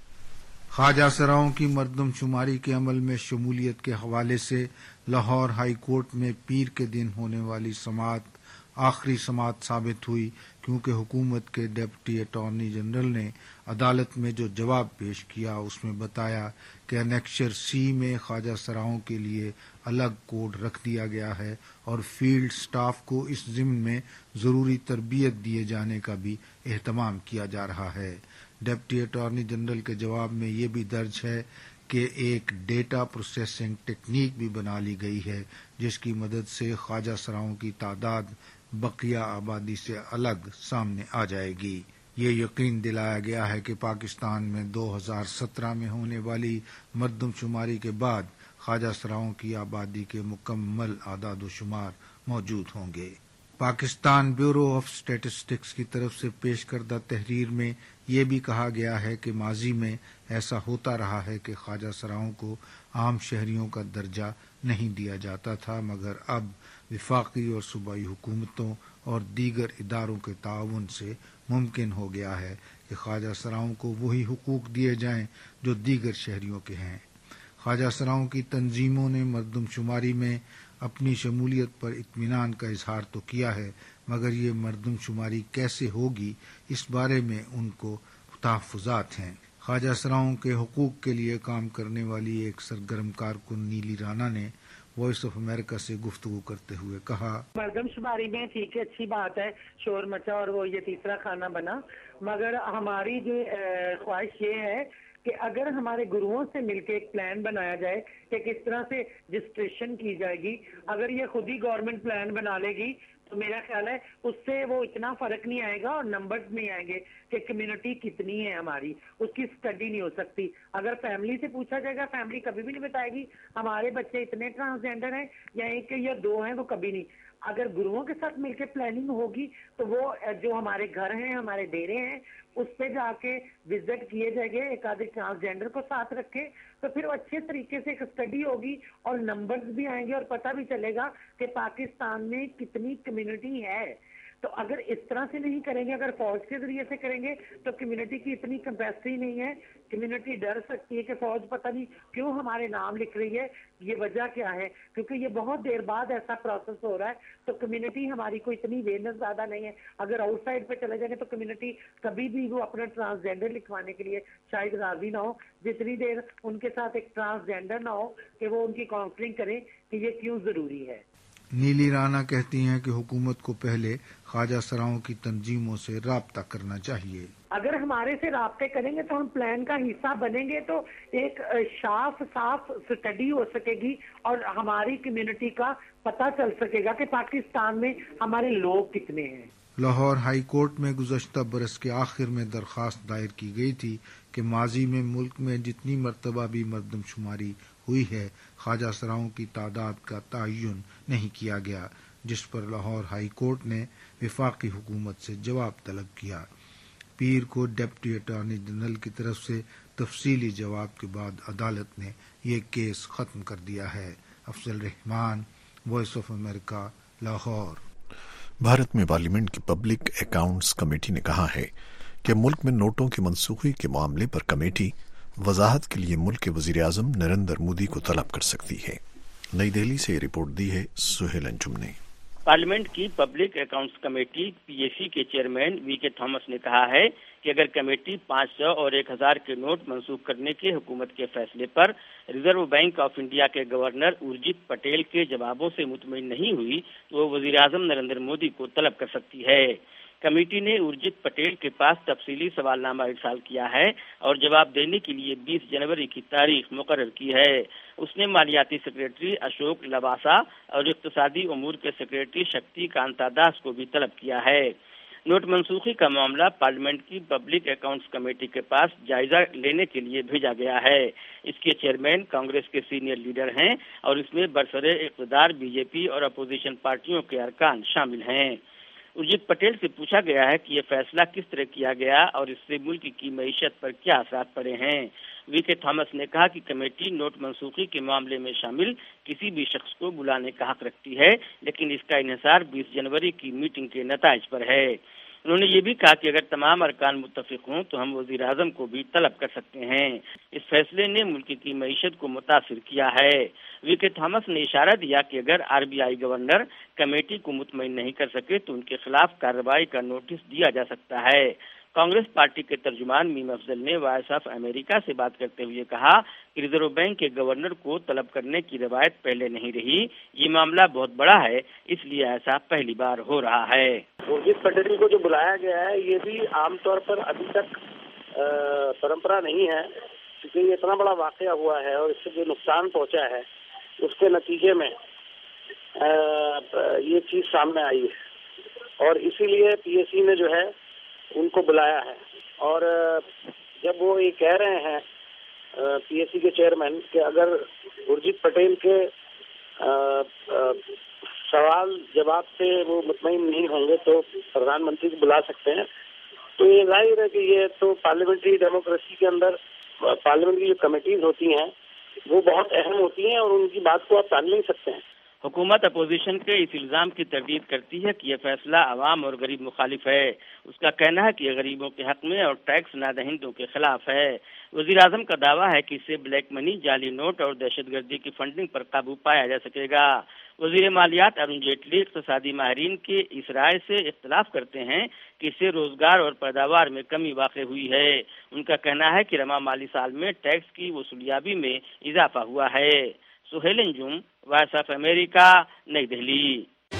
خواجہ سراؤں کی مردم شماری کے عمل میں شمولیت کے حوالے سے لاہور ہائی کورٹ میں پیر کے دن ہونے والی سماعت آخری سماعت ثابت ہوئی، کیونکہ حکومت کے ڈپٹی اٹارنی جنرل نے عدالت میں جو جواب پیش کیا اس میں بتایا کہ انیکشر سی میں خواجہ سراؤں کے لیے الگ کوڈ رکھ دیا گیا ہے اور فیلڈ سٹاف کو اس ضمن میں ضروری تربیت دیے جانے کا بھی اہتمام کیا جا رہا ہے. ڈپٹی اٹارنی جنرل کے جواب میں یہ بھی درج ہے کہ ایک ڈیٹا پروسیسنگ ٹیکنیک بھی بنا لی گئی ہے جس کی مدد سے خواجہ سراؤں کی تعداد بقیہ آبادی سے الگ سامنے آ جائے گی. یہ یقین دلایا گیا ہے کہ پاکستان میں 2017 میں ہونے والی مردم شماری کے بعد خواجہ سراؤں کی آبادی کے مکمل اعداد و شمار موجود ہوں گے. پاکستان بیورو آف اسٹیٹسٹکس کی طرف سے پیش کردہ تحریر میں یہ بھی کہا گیا ہے کہ ماضی میں ایسا ہوتا رہا ہے کہ خواجہ سراؤں کو عام شہریوں کا درجہ نہیں دیا جاتا تھا، مگر اب وفاقی اور صوبائی حکومتوں اور دیگر اداروں کے تعاون سے ممکن ہو گیا ہے کہ خواجہ سراؤں کو وہی حقوق دیے جائیں جو دیگر شہریوں کے ہیں. خواجہ سراؤں کی تنظیموں نے مردم شماری میں اپنی شمولیت پر اطمینان کا اظہار تو کیا ہے، مگر یہ مردم شماری کیسے ہوگی اس بارے میں ان کو تحفظات ہیں. خواجہ سراؤں کے حقوق کے لیے کام کرنے والی ایک سرگرم کارکن نیلی رانا نے وائس آف امریکہ سے گفتگو کرتے ہوئے کہا، مردم شماری میں ٹھیک ہے، اچھی بات ہے، شور مچا اور وہ یہ تیسرا کھانا بنا، مگر ہماری جو خواہش یہ ہے کہ اگر ہمارے گروؤں سے مل کے ایک پلان بنایا جائے کہ کس طرح سے رجسٹریشن کی جائے گی. اگر یہ خود ہی گورنمنٹ پلان بنا لے گی تو میرا خیال ہے اس سے وہ اتنا فرق نہیں آئے گا اور نمبرز نہیں آئیں گے کہ کمیونٹی کتنی ہے ہماری، اس کی اسٹڈی نہیں ہو سکتی. اگر فیملی سے پوچھا جائے گا فیملی کبھی بھی نہیں بتائے گی ہمارے بچے اتنے ٹرانسجینڈر ہیں یا ایک یا 2 ہیں، وہ کبھی نہیں. اگر گروؤں کے ساتھ مل کے پلاننگ ہوگی تو وہ جو ہمارے گھر ہیں، ہمارے ڈیرے ہیں، اس پہ جا کے وزٹ کیے جائیں گے، ایک آدھے ٹرانسجینڈر کو ساتھ رکھے تو پھر اچھے طریقے سے ایک اسٹڈی ہوگی اور نمبرز بھی آئیں گے اور پتہ بھی چلے گا کہ پاکستان میں کتنی کمیونٹی ہے. تو اگر اس طرح سے نہیں کریں گے، اگر فوج کے ذریعے سے کریں گے تو کمیونٹی کی اتنی کیپیسٹی نہیں ہے. کمیونٹی ڈر سکتی ہے کہ فوج پتہ نہیں کیوں ہمارے نام لکھ رہی ہے، یہ وجہ کیا ہے، کیونکہ یہ بہت دیر بعد ایسا پروسیس ہو رہا ہے. تو کمیونٹی ہماری کو اتنی اویئرنیس زیادہ نہیں ہے. اگر آؤٹ سائڈ پہ چلے جائیں گے تو کمیونٹی کبھی بھی وہ اپنا ٹرانسجینڈر لکھوانے کے لیے شاید راضی نہ ہو، جتنی دیر ان کے ساتھ ایک ٹرانسجینڈر نہ ہو کہ وہ ان کی کاؤنسلنگ کریں کہ یہ کیوں ضروری ہے. نیلی رانا کہتی ہیں کہ حکومت کو پہلے خواجہ سراؤں کی تنظیموں سے رابطہ کرنا چاہیے. اگر ہمارے سے رابطے کریں گے تو ہم پلان کا حصہ بنیں گے تو ایک صاف اسٹڈی ہو سکے گی اور ہماری کمیونٹی کا پتہ چل سکے گا کہ پاکستان میں ہمارے لوگ کتنے ہیں۔ لاہور ہائی کورٹ میں گزشتہ برس کے آخر میں درخواست دائر کی گئی تھی کہ ماضی میں ملک میں جتنی مرتبہ بھی مردم شماری ہوئی ہے خواجہ سراؤں کی تعداد کا تعین نہیں کیا گیا، جس پر لاہور ہائی کورٹ نے وفاقی حکومت سے جواب طلب کیا۔ پیر کو ڈپٹی اٹارنی جنرل کی طرف سے تفصیلی جواب کے بعد عدالت نے یہ کیس ختم کر دیا ہے۔ Afzal Rahman, Voice of America, Lahore. Bharat میں پارلیمنٹ کی پبلک اکاؤنٹس کمیٹی نے کہا ہے کہ ملک میں نوٹوں کی منسوخی کے معاملے پر کمیٹی وضاحت کے لیے ملک کے وزیر اعظم نریندر مودی کو طلب کر سکتی ہے۔ نئی دہلی سے یہ رپورٹ دی ہے سہیل انجم نے۔ پارلیمنٹ کی پبلک اکاؤنٹس کمیٹی PAC کے چیئرمین VK تھامس نے کہا ہے کہ اگر کمیٹی 500 اور 1000 کے نوٹ منسوخ کرنے کے حکومت کے فیصلے پر ریزرو بینک آف انڈیا کے گورنر ارجت پٹیل کے جوابوں سے مطمئن نہیں ہوئی تو وہ وزیر اعظم نریندر مودی کو طلب کر سکتی ہے۔ کمیٹی نے ارجت پٹیل کے پاس تفصیلی سوال نامہ ارسال کیا ہے اور جواب دینے کے لیے 20 جنوری کی تاریخ مقرر کی ہے۔ اس نے مالیاتی سیکریٹری اشوک لواسا اور اقتصادی امور کے سیکریٹری شکتی کانتا داس کو بھی طلب کیا ہے۔ نوٹ منسوخی کا معاملہ پارلیمنٹ کی پبلک اکاؤنٹس کمیٹی کے پاس جائزہ لینے کے لیے بھیجا گیا ہے۔ اس کے چیئرمین کانگریس کے سینئر لیڈر ہیں اور اس میں برسر اقتدار BJP اور اپوزیشن پارٹیوں کے ارکان شامل ہیں۔ ارجت پٹیل سے پوچھا گیا ہے کہ یہ فیصلہ کس طرح کیا گیا اور اس سے ملک کی معیشت پر کیا اثرات پڑے ہیں۔ VK تھامس نے کہا کہ کمیٹی نوٹ منسوخی کے معاملے میں شامل کسی بھی شخص کو بلانے کا حق رکھتی ہے، لیکن اس کا انحصار 20 جنوری کی میٹنگ کے نتائج پر ہے۔ انہوں نے یہ بھی کہا کہ اگر تمام ارکان متفق ہوں تو ہم وزیر اعظم کو بھی طلب کر سکتے ہیں۔ اس فیصلے نے ملک کی معیشت کو متاثر کیا ہے۔ VK تھامس نے اشارہ دیا کہ اگر RBI گورنر کمیٹی کو مطمئن نہیں کر سکے تو ان کے خلاف کارروائی کا نوٹس دیا جا سکتا ہے۔ کانگریس پارٹی کے ترجمان میم افضل نے وائس آف امریکہ سے بات کرتے ہوئے کہا کہ ریزرو بینک کے گورنر کو طلب کرنے کی روایت پہلے نہیں رہی، یہ معاملہ بہت بڑا ہے، اس لیے ایسا پہلی بار ہو رہا ہے۔ ارجت پٹیل کو جو بلایا گیا ہے یہ بھی عام طور پر ابھی تک پرمپرا نہیں ہے، کیونکہ یہ اتنا بڑا واقعہ ہوا ہے اور اس سے جو نقصان پہنچا ہے اس کے نتیجے میں یہ چیز سامنے آئی ہے اور اسی لیے PAC نے جو ہے ان کو بلایا ہے۔ اور جب وہ یہ کہہ رہے ہیں PAC کے چیئرمین کہ اگر ارجت پٹیل کے سوال جواب سے وہ مطمئن نہیں ہوں گے تو پردھان منتری کو بلا سکتے ہیں، تو یہ ظاہر ہے کہ یہ تو پارلیمنٹری ڈیموکریسی کے اندر پارلیمنٹ کی جو کمیٹیز ہوتی ہیں وہ بہت اہم ہوتی ہیں اور ان کی بات کو آپ ٹال نہیں سکتے ہیں۔ حکومت اپوزیشن کے اس الزام کی تردید کرتی ہے کہ یہ فیصلہ عوام اور غریب مخالف ہے۔ اس کا کہنا ہے کہ یہ غریبوں کے حق میں اور ٹیکس نادہندوں کے خلاف ہے۔ وزیر اعظم کا دعویٰ ہے کہ اس سے بلیک منی، جعلی نوٹ اور دہشت گردی کی فنڈنگ پر قابو پایا جا سکے گا۔ وزیر مالیات ارون جیٹلی اقتصادی ماہرین کے اس رائے سے اختلاف کرتے ہیں کہ اس سے روزگار اور پیداوار میں کمی واقع ہوئی ہے۔ ان کا کہنا ہے کہ رواں مالی سال میں ٹیکس کی وصولیابی میں اضافہ ہوا ہے۔ Sohail Anjum, Voice of America, نئی دہلی۔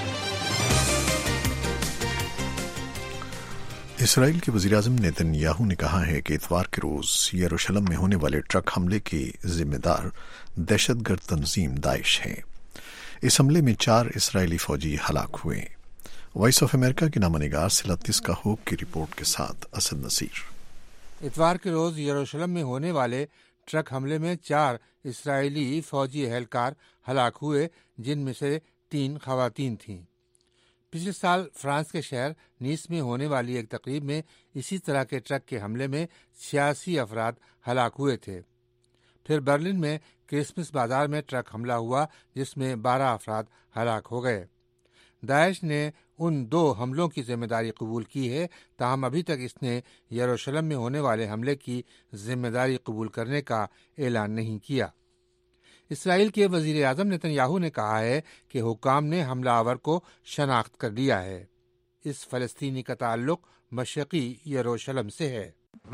اسرائیل کے وزیر اعظم نیتن یاہو نے کہا ہے کہ اتوار کے روز یروشلم میں ہونے والے ٹرک حملے کے ذمہ دار دہشت گرد تنظیم داعش ہے۔ اس حملے میں 4 اسرائیلی فوجی ہلاک ہوئے۔ وائس آف امریکہ کے نامہ نگار سلاتیس کا ہوپ کی رپورٹ کے ساتھ اسد نصیر۔ اتوار کے روز یروشلم میں ہونے والے ٹرک حملے میں 4 اسرائیلی فوجی اہلکار ہلاک ہوئے، جن میں سے 3 خواتین تھیں۔ پچھلے سال فرانس کے شہر نیس میں ہونے والی ایک تقریب میں اسی طرح کے ٹرک کے حملے میں 86 افراد ہلاک ہوئے تھے۔ پھر برلن میں کرسمس بازار میں ٹرک حملہ ہوا جس میں 12 افراد ہلاک ہو گئے۔ داعش نے ان 2 حملوں کی ذمہ داری قبول کی ہے، تاہم ابھی تک اس نے یروشلم میں ہونے والے حملے کی ذمہ داری قبول کرنے کا اعلان نہیں کیا۔ اسرائیل کے وزیر اعظم نیتن یاہو نے کہا ہے کہ حکام نے حملہ آور کو شناخت کر لیا ہے۔ اس فلسطینی کا تعلق مشرقی یروشلم سے ہے۔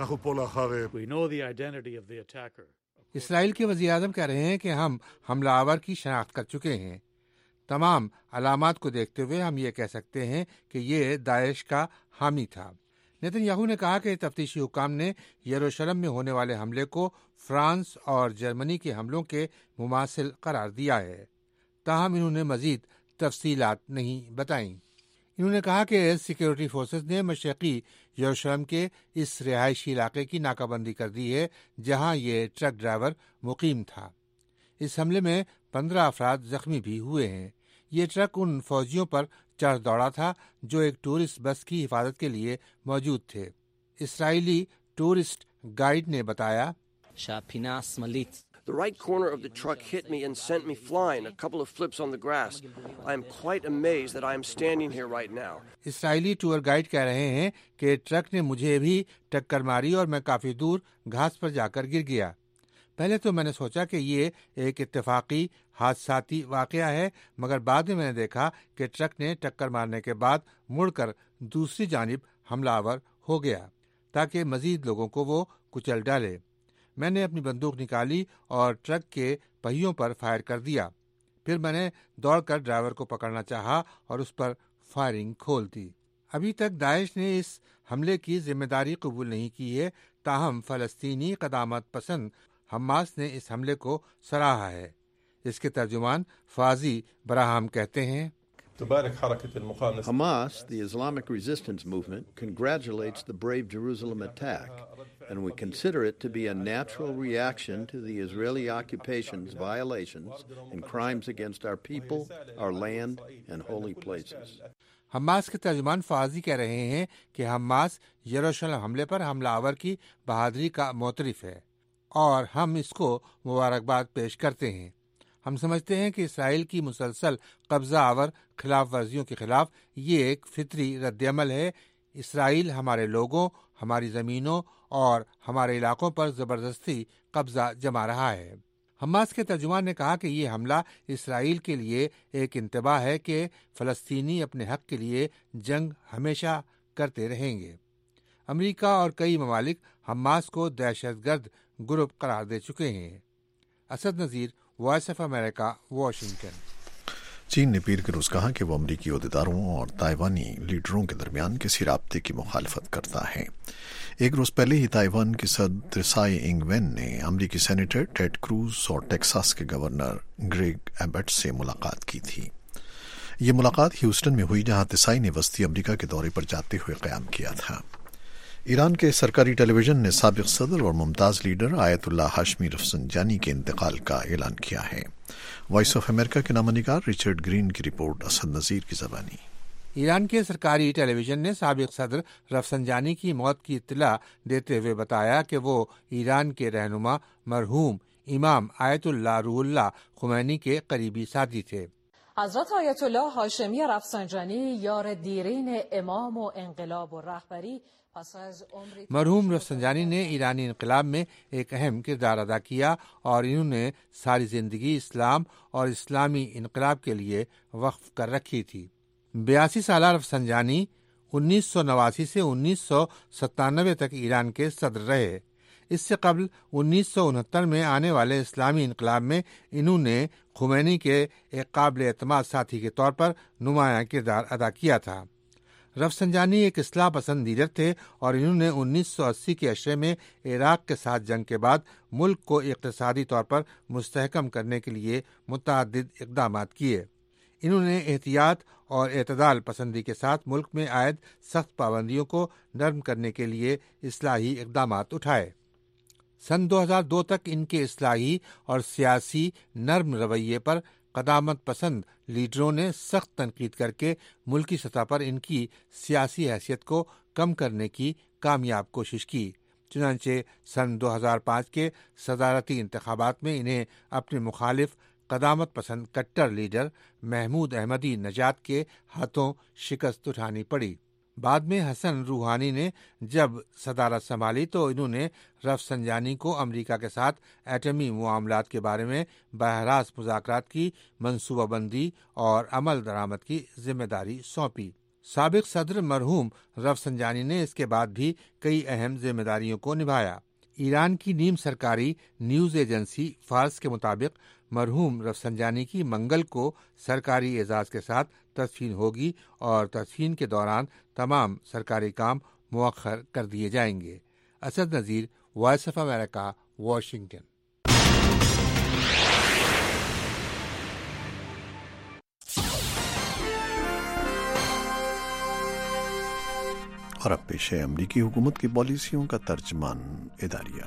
اسرائیل کے وزیر اعظم کہہ رہے ہیں کہ ہم حملہ آور کی شناخت کر چکے ہیں۔ تمام علامات کو دیکھتے ہوئے ہم یہ کہہ سکتے ہیں کہ یہ داعش کا حامی تھا، نیتن یاہو نے کہا کہ تفتیشی حکام نے یروشلم میں ہونے والے حملے کو فرانس اور جرمنی کے حملوں کے مماثل قرار دیا ہے، تاہم انہوں نے مزید تفصیلات نہیں بتائیں۔ انہوں نے کہا کہ سیکیورٹی فورسز نے مشرقی یروشلم کے اس رہائشی علاقے کی ناکہ بندی کر دی ہے جہاں یہ ٹرک ڈرائیور مقیم تھا۔ اس حملے میں 15 افراد زخمی بھی ہوئے ہیں۔ یہ ٹرک ان فوجیوں پر چڑھ دوڑا تھا جو ایک ٹورسٹ بس کی حفاظت کے لیے موجود تھے۔ اسرائیلی ٹورسٹ گائیڈ نے بتایا، The right corner of the truck hit me and sent me flying, a couple of flips on the grass. I am quite amazed that I am standing here right now. Israeli tour guide کہہ رہے ہیں کہ truck نے مجھے بھی ٹکر ماری اور میں کافی دور گھاس پر جا کر گر گیا۔ پہلے تو میں نے سوچا کہ یہ ایک اتفاقی حادثاتی واقعہ ہے، مگر بعد میں نے دیکھا کہ ٹرک نے ٹکر مارنے کے بعد مڑ کر دوسری جانب حملہ آور ہو گیا تاکہ مزید لوگوں کو وہ کچل ڈالے۔ میں نے اپنی بندوق نکالی اور ٹرک کے پہیوں پر فائر کر دیا، پھر میں نے دوڑ کر ڈرائیور کو پکڑنا چاہا اور اس پر فائرنگ کھول دی۔ ابھی تک داعش نے اس حملے کی ذمہ داری قبول نہیں کی ہے، تاہم فلسطینی قدامت پسند حماس نے اس حملے کو سراہا ہے۔ اس کے ترجمان فازی براہم کہتے ہیں، Hamas, the Islamic resistance movement, congratulates the brave Jerusalem attack, and we consider it to be a natural reaction to the Israeli occupation's violations and crimes against our people, our land, and holy places. Hamas کے ترجمان فازی کہہ رہے ہیں کہ Hamas یروشلم حملے پر حملہ آور کی بہادری کا معترف ہے اور ہم اس کو مبارکباد پیش کرتے ہیں۔ ہم سمجھتے ہیں کہ اسرائیل کی مسلسل قبضہ آور خلاف ورزیوں کے خلاف یہ ایک فطری رد عمل ہے۔ اسرائیل ہمارے لوگوں، ہماری زمینوں اور ہمارے علاقوں پر زبردستی قبضہ جما رہا ہے۔ حماس کے ترجمان نے کہا کہ یہ حملہ اسرائیل کے لیے ایک انتباہ ہے کہ فلسطینی اپنے حق کے لیے جنگ ہمیشہ کرتے رہیں گے۔ امریکہ اور کئی ممالک حماس کو دہشت گرد گروپ قرار دے چکے ہیں۔ Asad Nazir, Voice of America, Washington. چین نے پیر کے روز کہا کہ وہ امریکی عہدیداروں اور تائیوانی لیڈروں کے درمیان کسی رابطے کی مخالفت کرتا ہے۔ ایک روز پہلے ہی تائیوان کی صدر سائی انگ وین نے امریکی سینیٹر ٹیڈ کروز اور ٹیکساس کے گورنر گریگ ایبٹ سے ملاقات کی تھی۔ یہ ملاقات ہیوسٹن میں ہوئی جہاں تسائی نے وسطی امریکہ کے دورے پر جاتے ہوئے قیام کیا تھا۔ ایران کے سرکاری ٹیلی ویژن نے سابق صدر اور ممتاز لیڈر آیت اللہ ہاشمی رفسنجانی کے انتقال کا اعلان کیا ہے۔ وائس آف امریکہ کے نامہ نگار رچرڈ گرین کی رپورٹ، اسد نذیر کی زبانی۔ ایران کے سرکاری ٹیلی ویژن نے سابق صدر رفسنجانی کی موت کی اطلاع دیتے ہوئے بتایا کہ وہ ایران کے رہنما مرحوم امام آیت اللہ روح اللہ خمینی کے قریبی ساتھی تھے۔ حضرت آیت اللہ ہاشمی رفسنجانی یار دیرین امام و انقلاب و رهبری مرحوم رفسنجانی نے ایرانی انقلاب میں ایک اہم کردار ادا کیا اور انہوں نے ساری زندگی اسلام اور اسلامی انقلاب کے لیے وقف کر رکھی تھی۔ 82 سالہ رفسنجانی 1989 سے 1997 تک ایران کے صدر رہے۔ اس سے قبل 1969 میں آنے والے اسلامی انقلاب میں انہوں نے خمینی کے ایک قابل اعتماد ساتھی کے طور پر نمایاں کردار ادا کیا تھا۔ رفسنجانی ایک اصلاح پسند لیڈر تھے اور انہوں نے 1980 کے عشرے میں عراق کے ساتھ جنگ کے بعد ملک کو اقتصادی طور پر مستحکم کرنے کے لیے متعدد اقدامات کیے۔ انہوں نے احتیاط اور اعتدال پسندی کے ساتھ ملک میں عائد سخت پابندیوں کو نرم کرنے کے لیے اصلاحی اقدامات اٹھائے۔ سن 2002 تک ان کے اصلاحی اور سیاسی نرم رویے پر قدامت پسند لیڈروں نے سخت تنقید کر کے ملکی سطح پر ان کی سیاسی حیثیت کو کم کرنے کی کامیاب کوشش کی۔ چنانچہ سن 2005 کے صدارتی انتخابات میں انہیں اپنے مخالف قدامت پسند کٹر لیڈر محمود احمدی نژاد کے ہاتھوں شکست اٹھانی پڑی۔ بعد میں حسن روحانی نے جب صدارت سنبھالی تو انہوں نے رفسنجانی کو امریکہ کے ساتھ ایٹمی معاملات کے بارے میں براہ راست مذاکرات کی منصوبہ بندی اور عمل درآمد کی ذمہ داری سونپی۔ سابق صدر مرحوم رفسنجانی نے اس کے بعد بھی کئی اہم ذمہ داریوں کو نبھایا۔ ایران کی نیم سرکاری نیوز ایجنسی فارس کے مطابق مرحوم رفسنجانی کی منگل کو سرکاری اعزاز کے ساتھ تدفین ہوگی اور تدفین کے دوران تمام سرکاری کام مؤخر کر دیے جائیں گے۔ Asad Nazir, Voice of America, Washington. اور اب پیش ہے امریکی حکومت کی پالیسیوں کا ترجمان اداریہ۔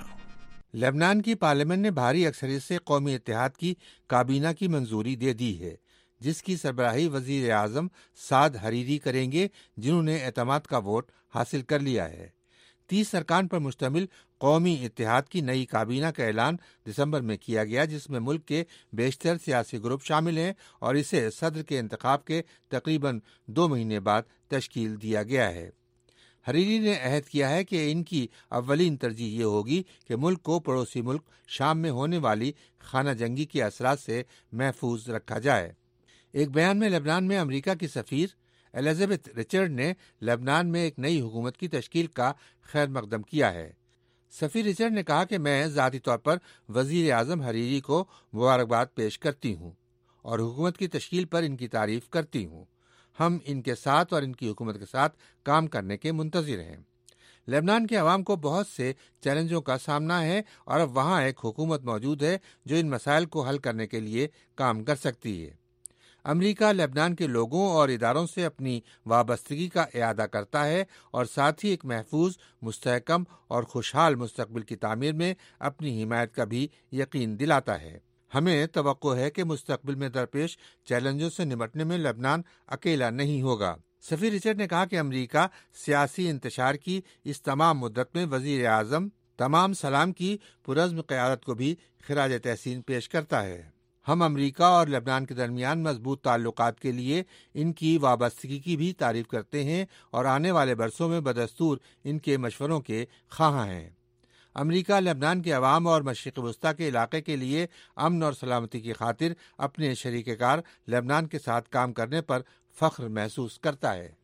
لبنان کی پارلیمنٹ نے بھاری اکثریت سے قومی اتحاد کی کابینہ کی منظوری دے دی ہے، جس کی سربراہی وزیر اعظم سعد حریری کریں گے، جنہوں نے اعتماد کا ووٹ حاصل کر لیا ہے۔ 30 ارکان پر مشتمل قومی اتحاد کی نئی کابینہ کا اعلان دسمبر میں کیا گیا، جس میں ملک کے بیشتر سیاسی گروپ شامل ہیں، اور اسے صدر کے انتخاب کے تقریباً 2 مہینے بعد تشکیل دیا گیا ہے۔ حریری نے عہد کیا ہے کہ ان کی اولین ترجیح یہ ہوگی کہ ملک کو پڑوسی ملک شام میں ہونے والی خانہ جنگی کے اثرات سے محفوظ رکھا جائے۔ ایک بیان میں لبنان میں امریکہ کی سفیر الزبتھ رچرڈ نے لبنان میں ایک نئی حکومت کی تشکیل کا خیر مقدم کیا ہے۔ سفیر رچرڈ نے کہا کہ میں ذاتی طور پر وزیر اعظم حریری کو مبارکباد پیش کرتی ہوں اور حکومت کی تشکیل پر ان کی تعریف کرتی ہوں۔ ہم ان کے ساتھ اور ان کی حکومت کے ساتھ کام کرنے کے منتظر ہیں۔ لبنان کے عوام کو بہت سے چیلنجوں کا سامنا ہے، اور اب وہاں ایک حکومت موجود ہے جو ان مسائل کو حل کرنے کے لیے کام کر سکتی ہے۔ امریکہ لبنان کے لوگوں اور اداروں سے اپنی وابستگی کا اعادہ کرتا ہے اور ساتھ ہی ایک محفوظ، مستحکم اور خوشحال مستقبل کی تعمیر میں اپنی حمایت کا بھی یقین دلاتا ہے۔ ہمیں توقع ہے کہ مستقبل میں درپیش چیلنجوں سے نمٹنے میں لبنان اکیلا نہیں ہوگا۔ سفیر رچرڈ نے کہا کہ امریکہ سیاسی انتشار کی اس تمام مدت میں وزیر اعظم تمام سلام کی پرعزم قیادت کو بھی خراج تحسین پیش کرتا ہے۔ ہم امریکہ اور لبنان کے درمیان مضبوط تعلقات کے لیے ان کی وابستگی کی بھی تعریف کرتے ہیں اور آنے والے برسوں میں بدستور ان کے مشوروں کے خواہاں ہیں۔ امریکہ لبنان کے عوام اور مشرق وسطی کے علاقے کے لیے امن اور سلامتی کی خاطر اپنے شریک کار لبنان کے ساتھ کام کرنے پر فخر محسوس کرتا ہے۔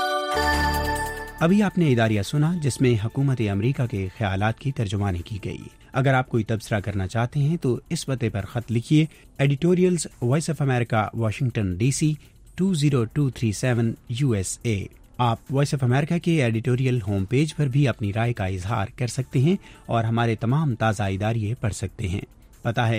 ابھی آپ نے اداریہ سنا، جس میں حکومت امریکہ کے خیالات کی ترجمانی کی گئی۔ اگر آپ کوئی تبصرہ کرنا چاہتے ہیں تو اس پتے پر خط لکھیے: editorials, Voice of America, Washington D C 20237 USA۔ آپ وائس آف امریکہ کے ایڈیٹوریل ہوم پیج پر بھی اپنی رائے کا اظہار کر سکتے ہیں اور ہمارے تمام تازہ اداریے پڑھ سکتے ہیں۔ پتہ ہے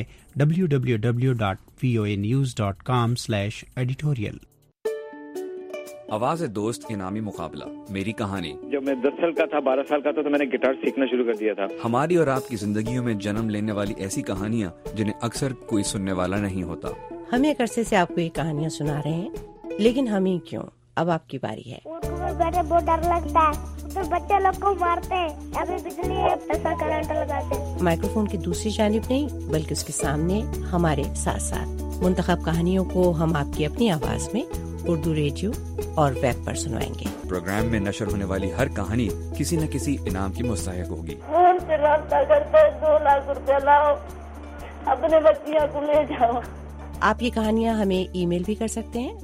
www.voanews.com/editorial۔ آواز دوست انعامی مقابلہ، میری کہانی۔ جب میں 10 سال کا تھا، 12 سال کا تھا، تو میں نے گٹار سیکھنا شروع کر دیا تھا۔ ہماری اور آپ کی زندگیوں میں جنم لینے والی ایسی کہانیاں جنہیں اکثر کوئی سننے والا نہیں ہوتا۔ ہم ایک عرصے سے آپ کو یہ کہانیاں سنا رہے ہیں، لیکن ہم ہی کیوں، اب آپ کی باری ہے۔ بیٹھے بہت ڈر لگتا ہے، پھر بچے لوگ کو مارتے ہیں، ابھی بجلی ایسا کرنٹ لگاتے ہیں۔ مائکرو فون کی دوسری جانب نہیں بلکہ اس کے سامنے ہمارے ساتھ ساتھ منتخب کہانیوں کو ہم آپ کی اپنی آواز میں اردو ریڈیو اور ویب پر سنوائیں گے۔ پروگرام میں نشر ہونے والی ہر کہانی کسی نہ کسی انعام کی مستحق ہوگی۔ فون سے رابطہ کرتے 2 لاکھ روپیہ لاؤ، اپنے بچیاں کو لے جاؤ۔ آپ یہ کہانیاں ہمیں ای میل بھی کر سکتے ہیں،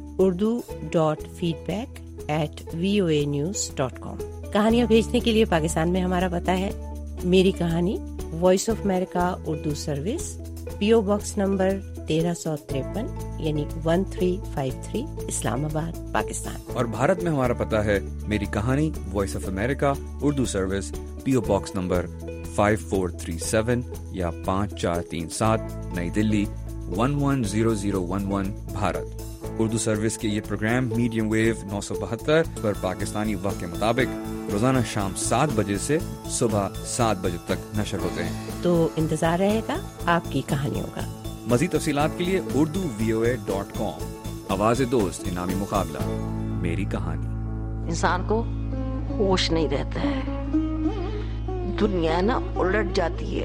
urdu.feedback@voanews.com۔ کہانیاں بھیجنے کے لیے پاکستان میں ہمارا پتہ ہے: میری کہانی، Voice of America Urdu service, PO box number 1353 یعنی 1353 اسلام آباد، پاکستان۔ اور بھارت میں ہمارا پتہ ہے: میری کہانی، Voice of America Urdu service, PO box number 5437 یا 5437 نئی دلی 110011 بھارت۔ اردو سروس کے یہ پروگرام میڈیم ویو 972 پر پاکستانی وقت کے مطابق روزانہ شام 7 بجے سے صبح 7 بجے تک نشر ہوتے ہیں، تو انتظار رہے گا آپ کی کہانیوں کا۔ مزید تفصیلات کے لیے urduvoa.com۔ آواز دوست انعامی مقابلہ، میری کہانی۔ انسان کو ہوش نہیں رہتا ہے، دنیا نا الٹ جاتی ہے۔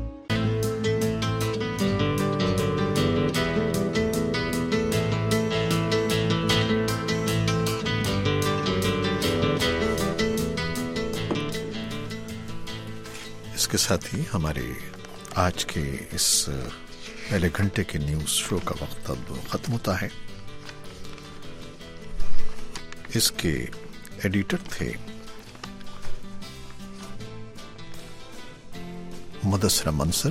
اس کے ساتھ ہی ہمارے آج کے اس پہلے گھنٹے کے نیوز شو کا وقت اب ختم ہوتا ہے۔ اس کے ایڈیٹر تھے مدثر منصر،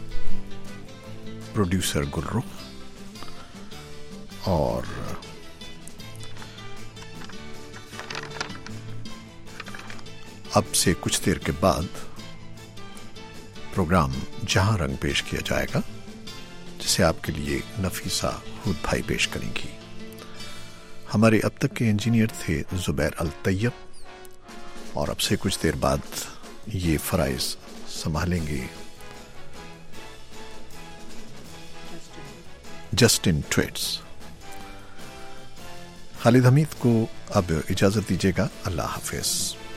پروڈیوسر گلرخ، اور अब से कुछ देर के बाद प्रोग्राम जहां रंग पेश किया जाएगा, जिसे आपके लिए नफीसा हुद भाई पेश करेंगी। हमारे अब तक के इंजीनियर थे जुबैर अल तैयब, और अब से कुछ देर बाद ये फराइज संभालेंगे जस्टिन ट्वेट्स। खालिद हमीद को अब इजाजत दीजिएगा। अल्लाह हाफिज।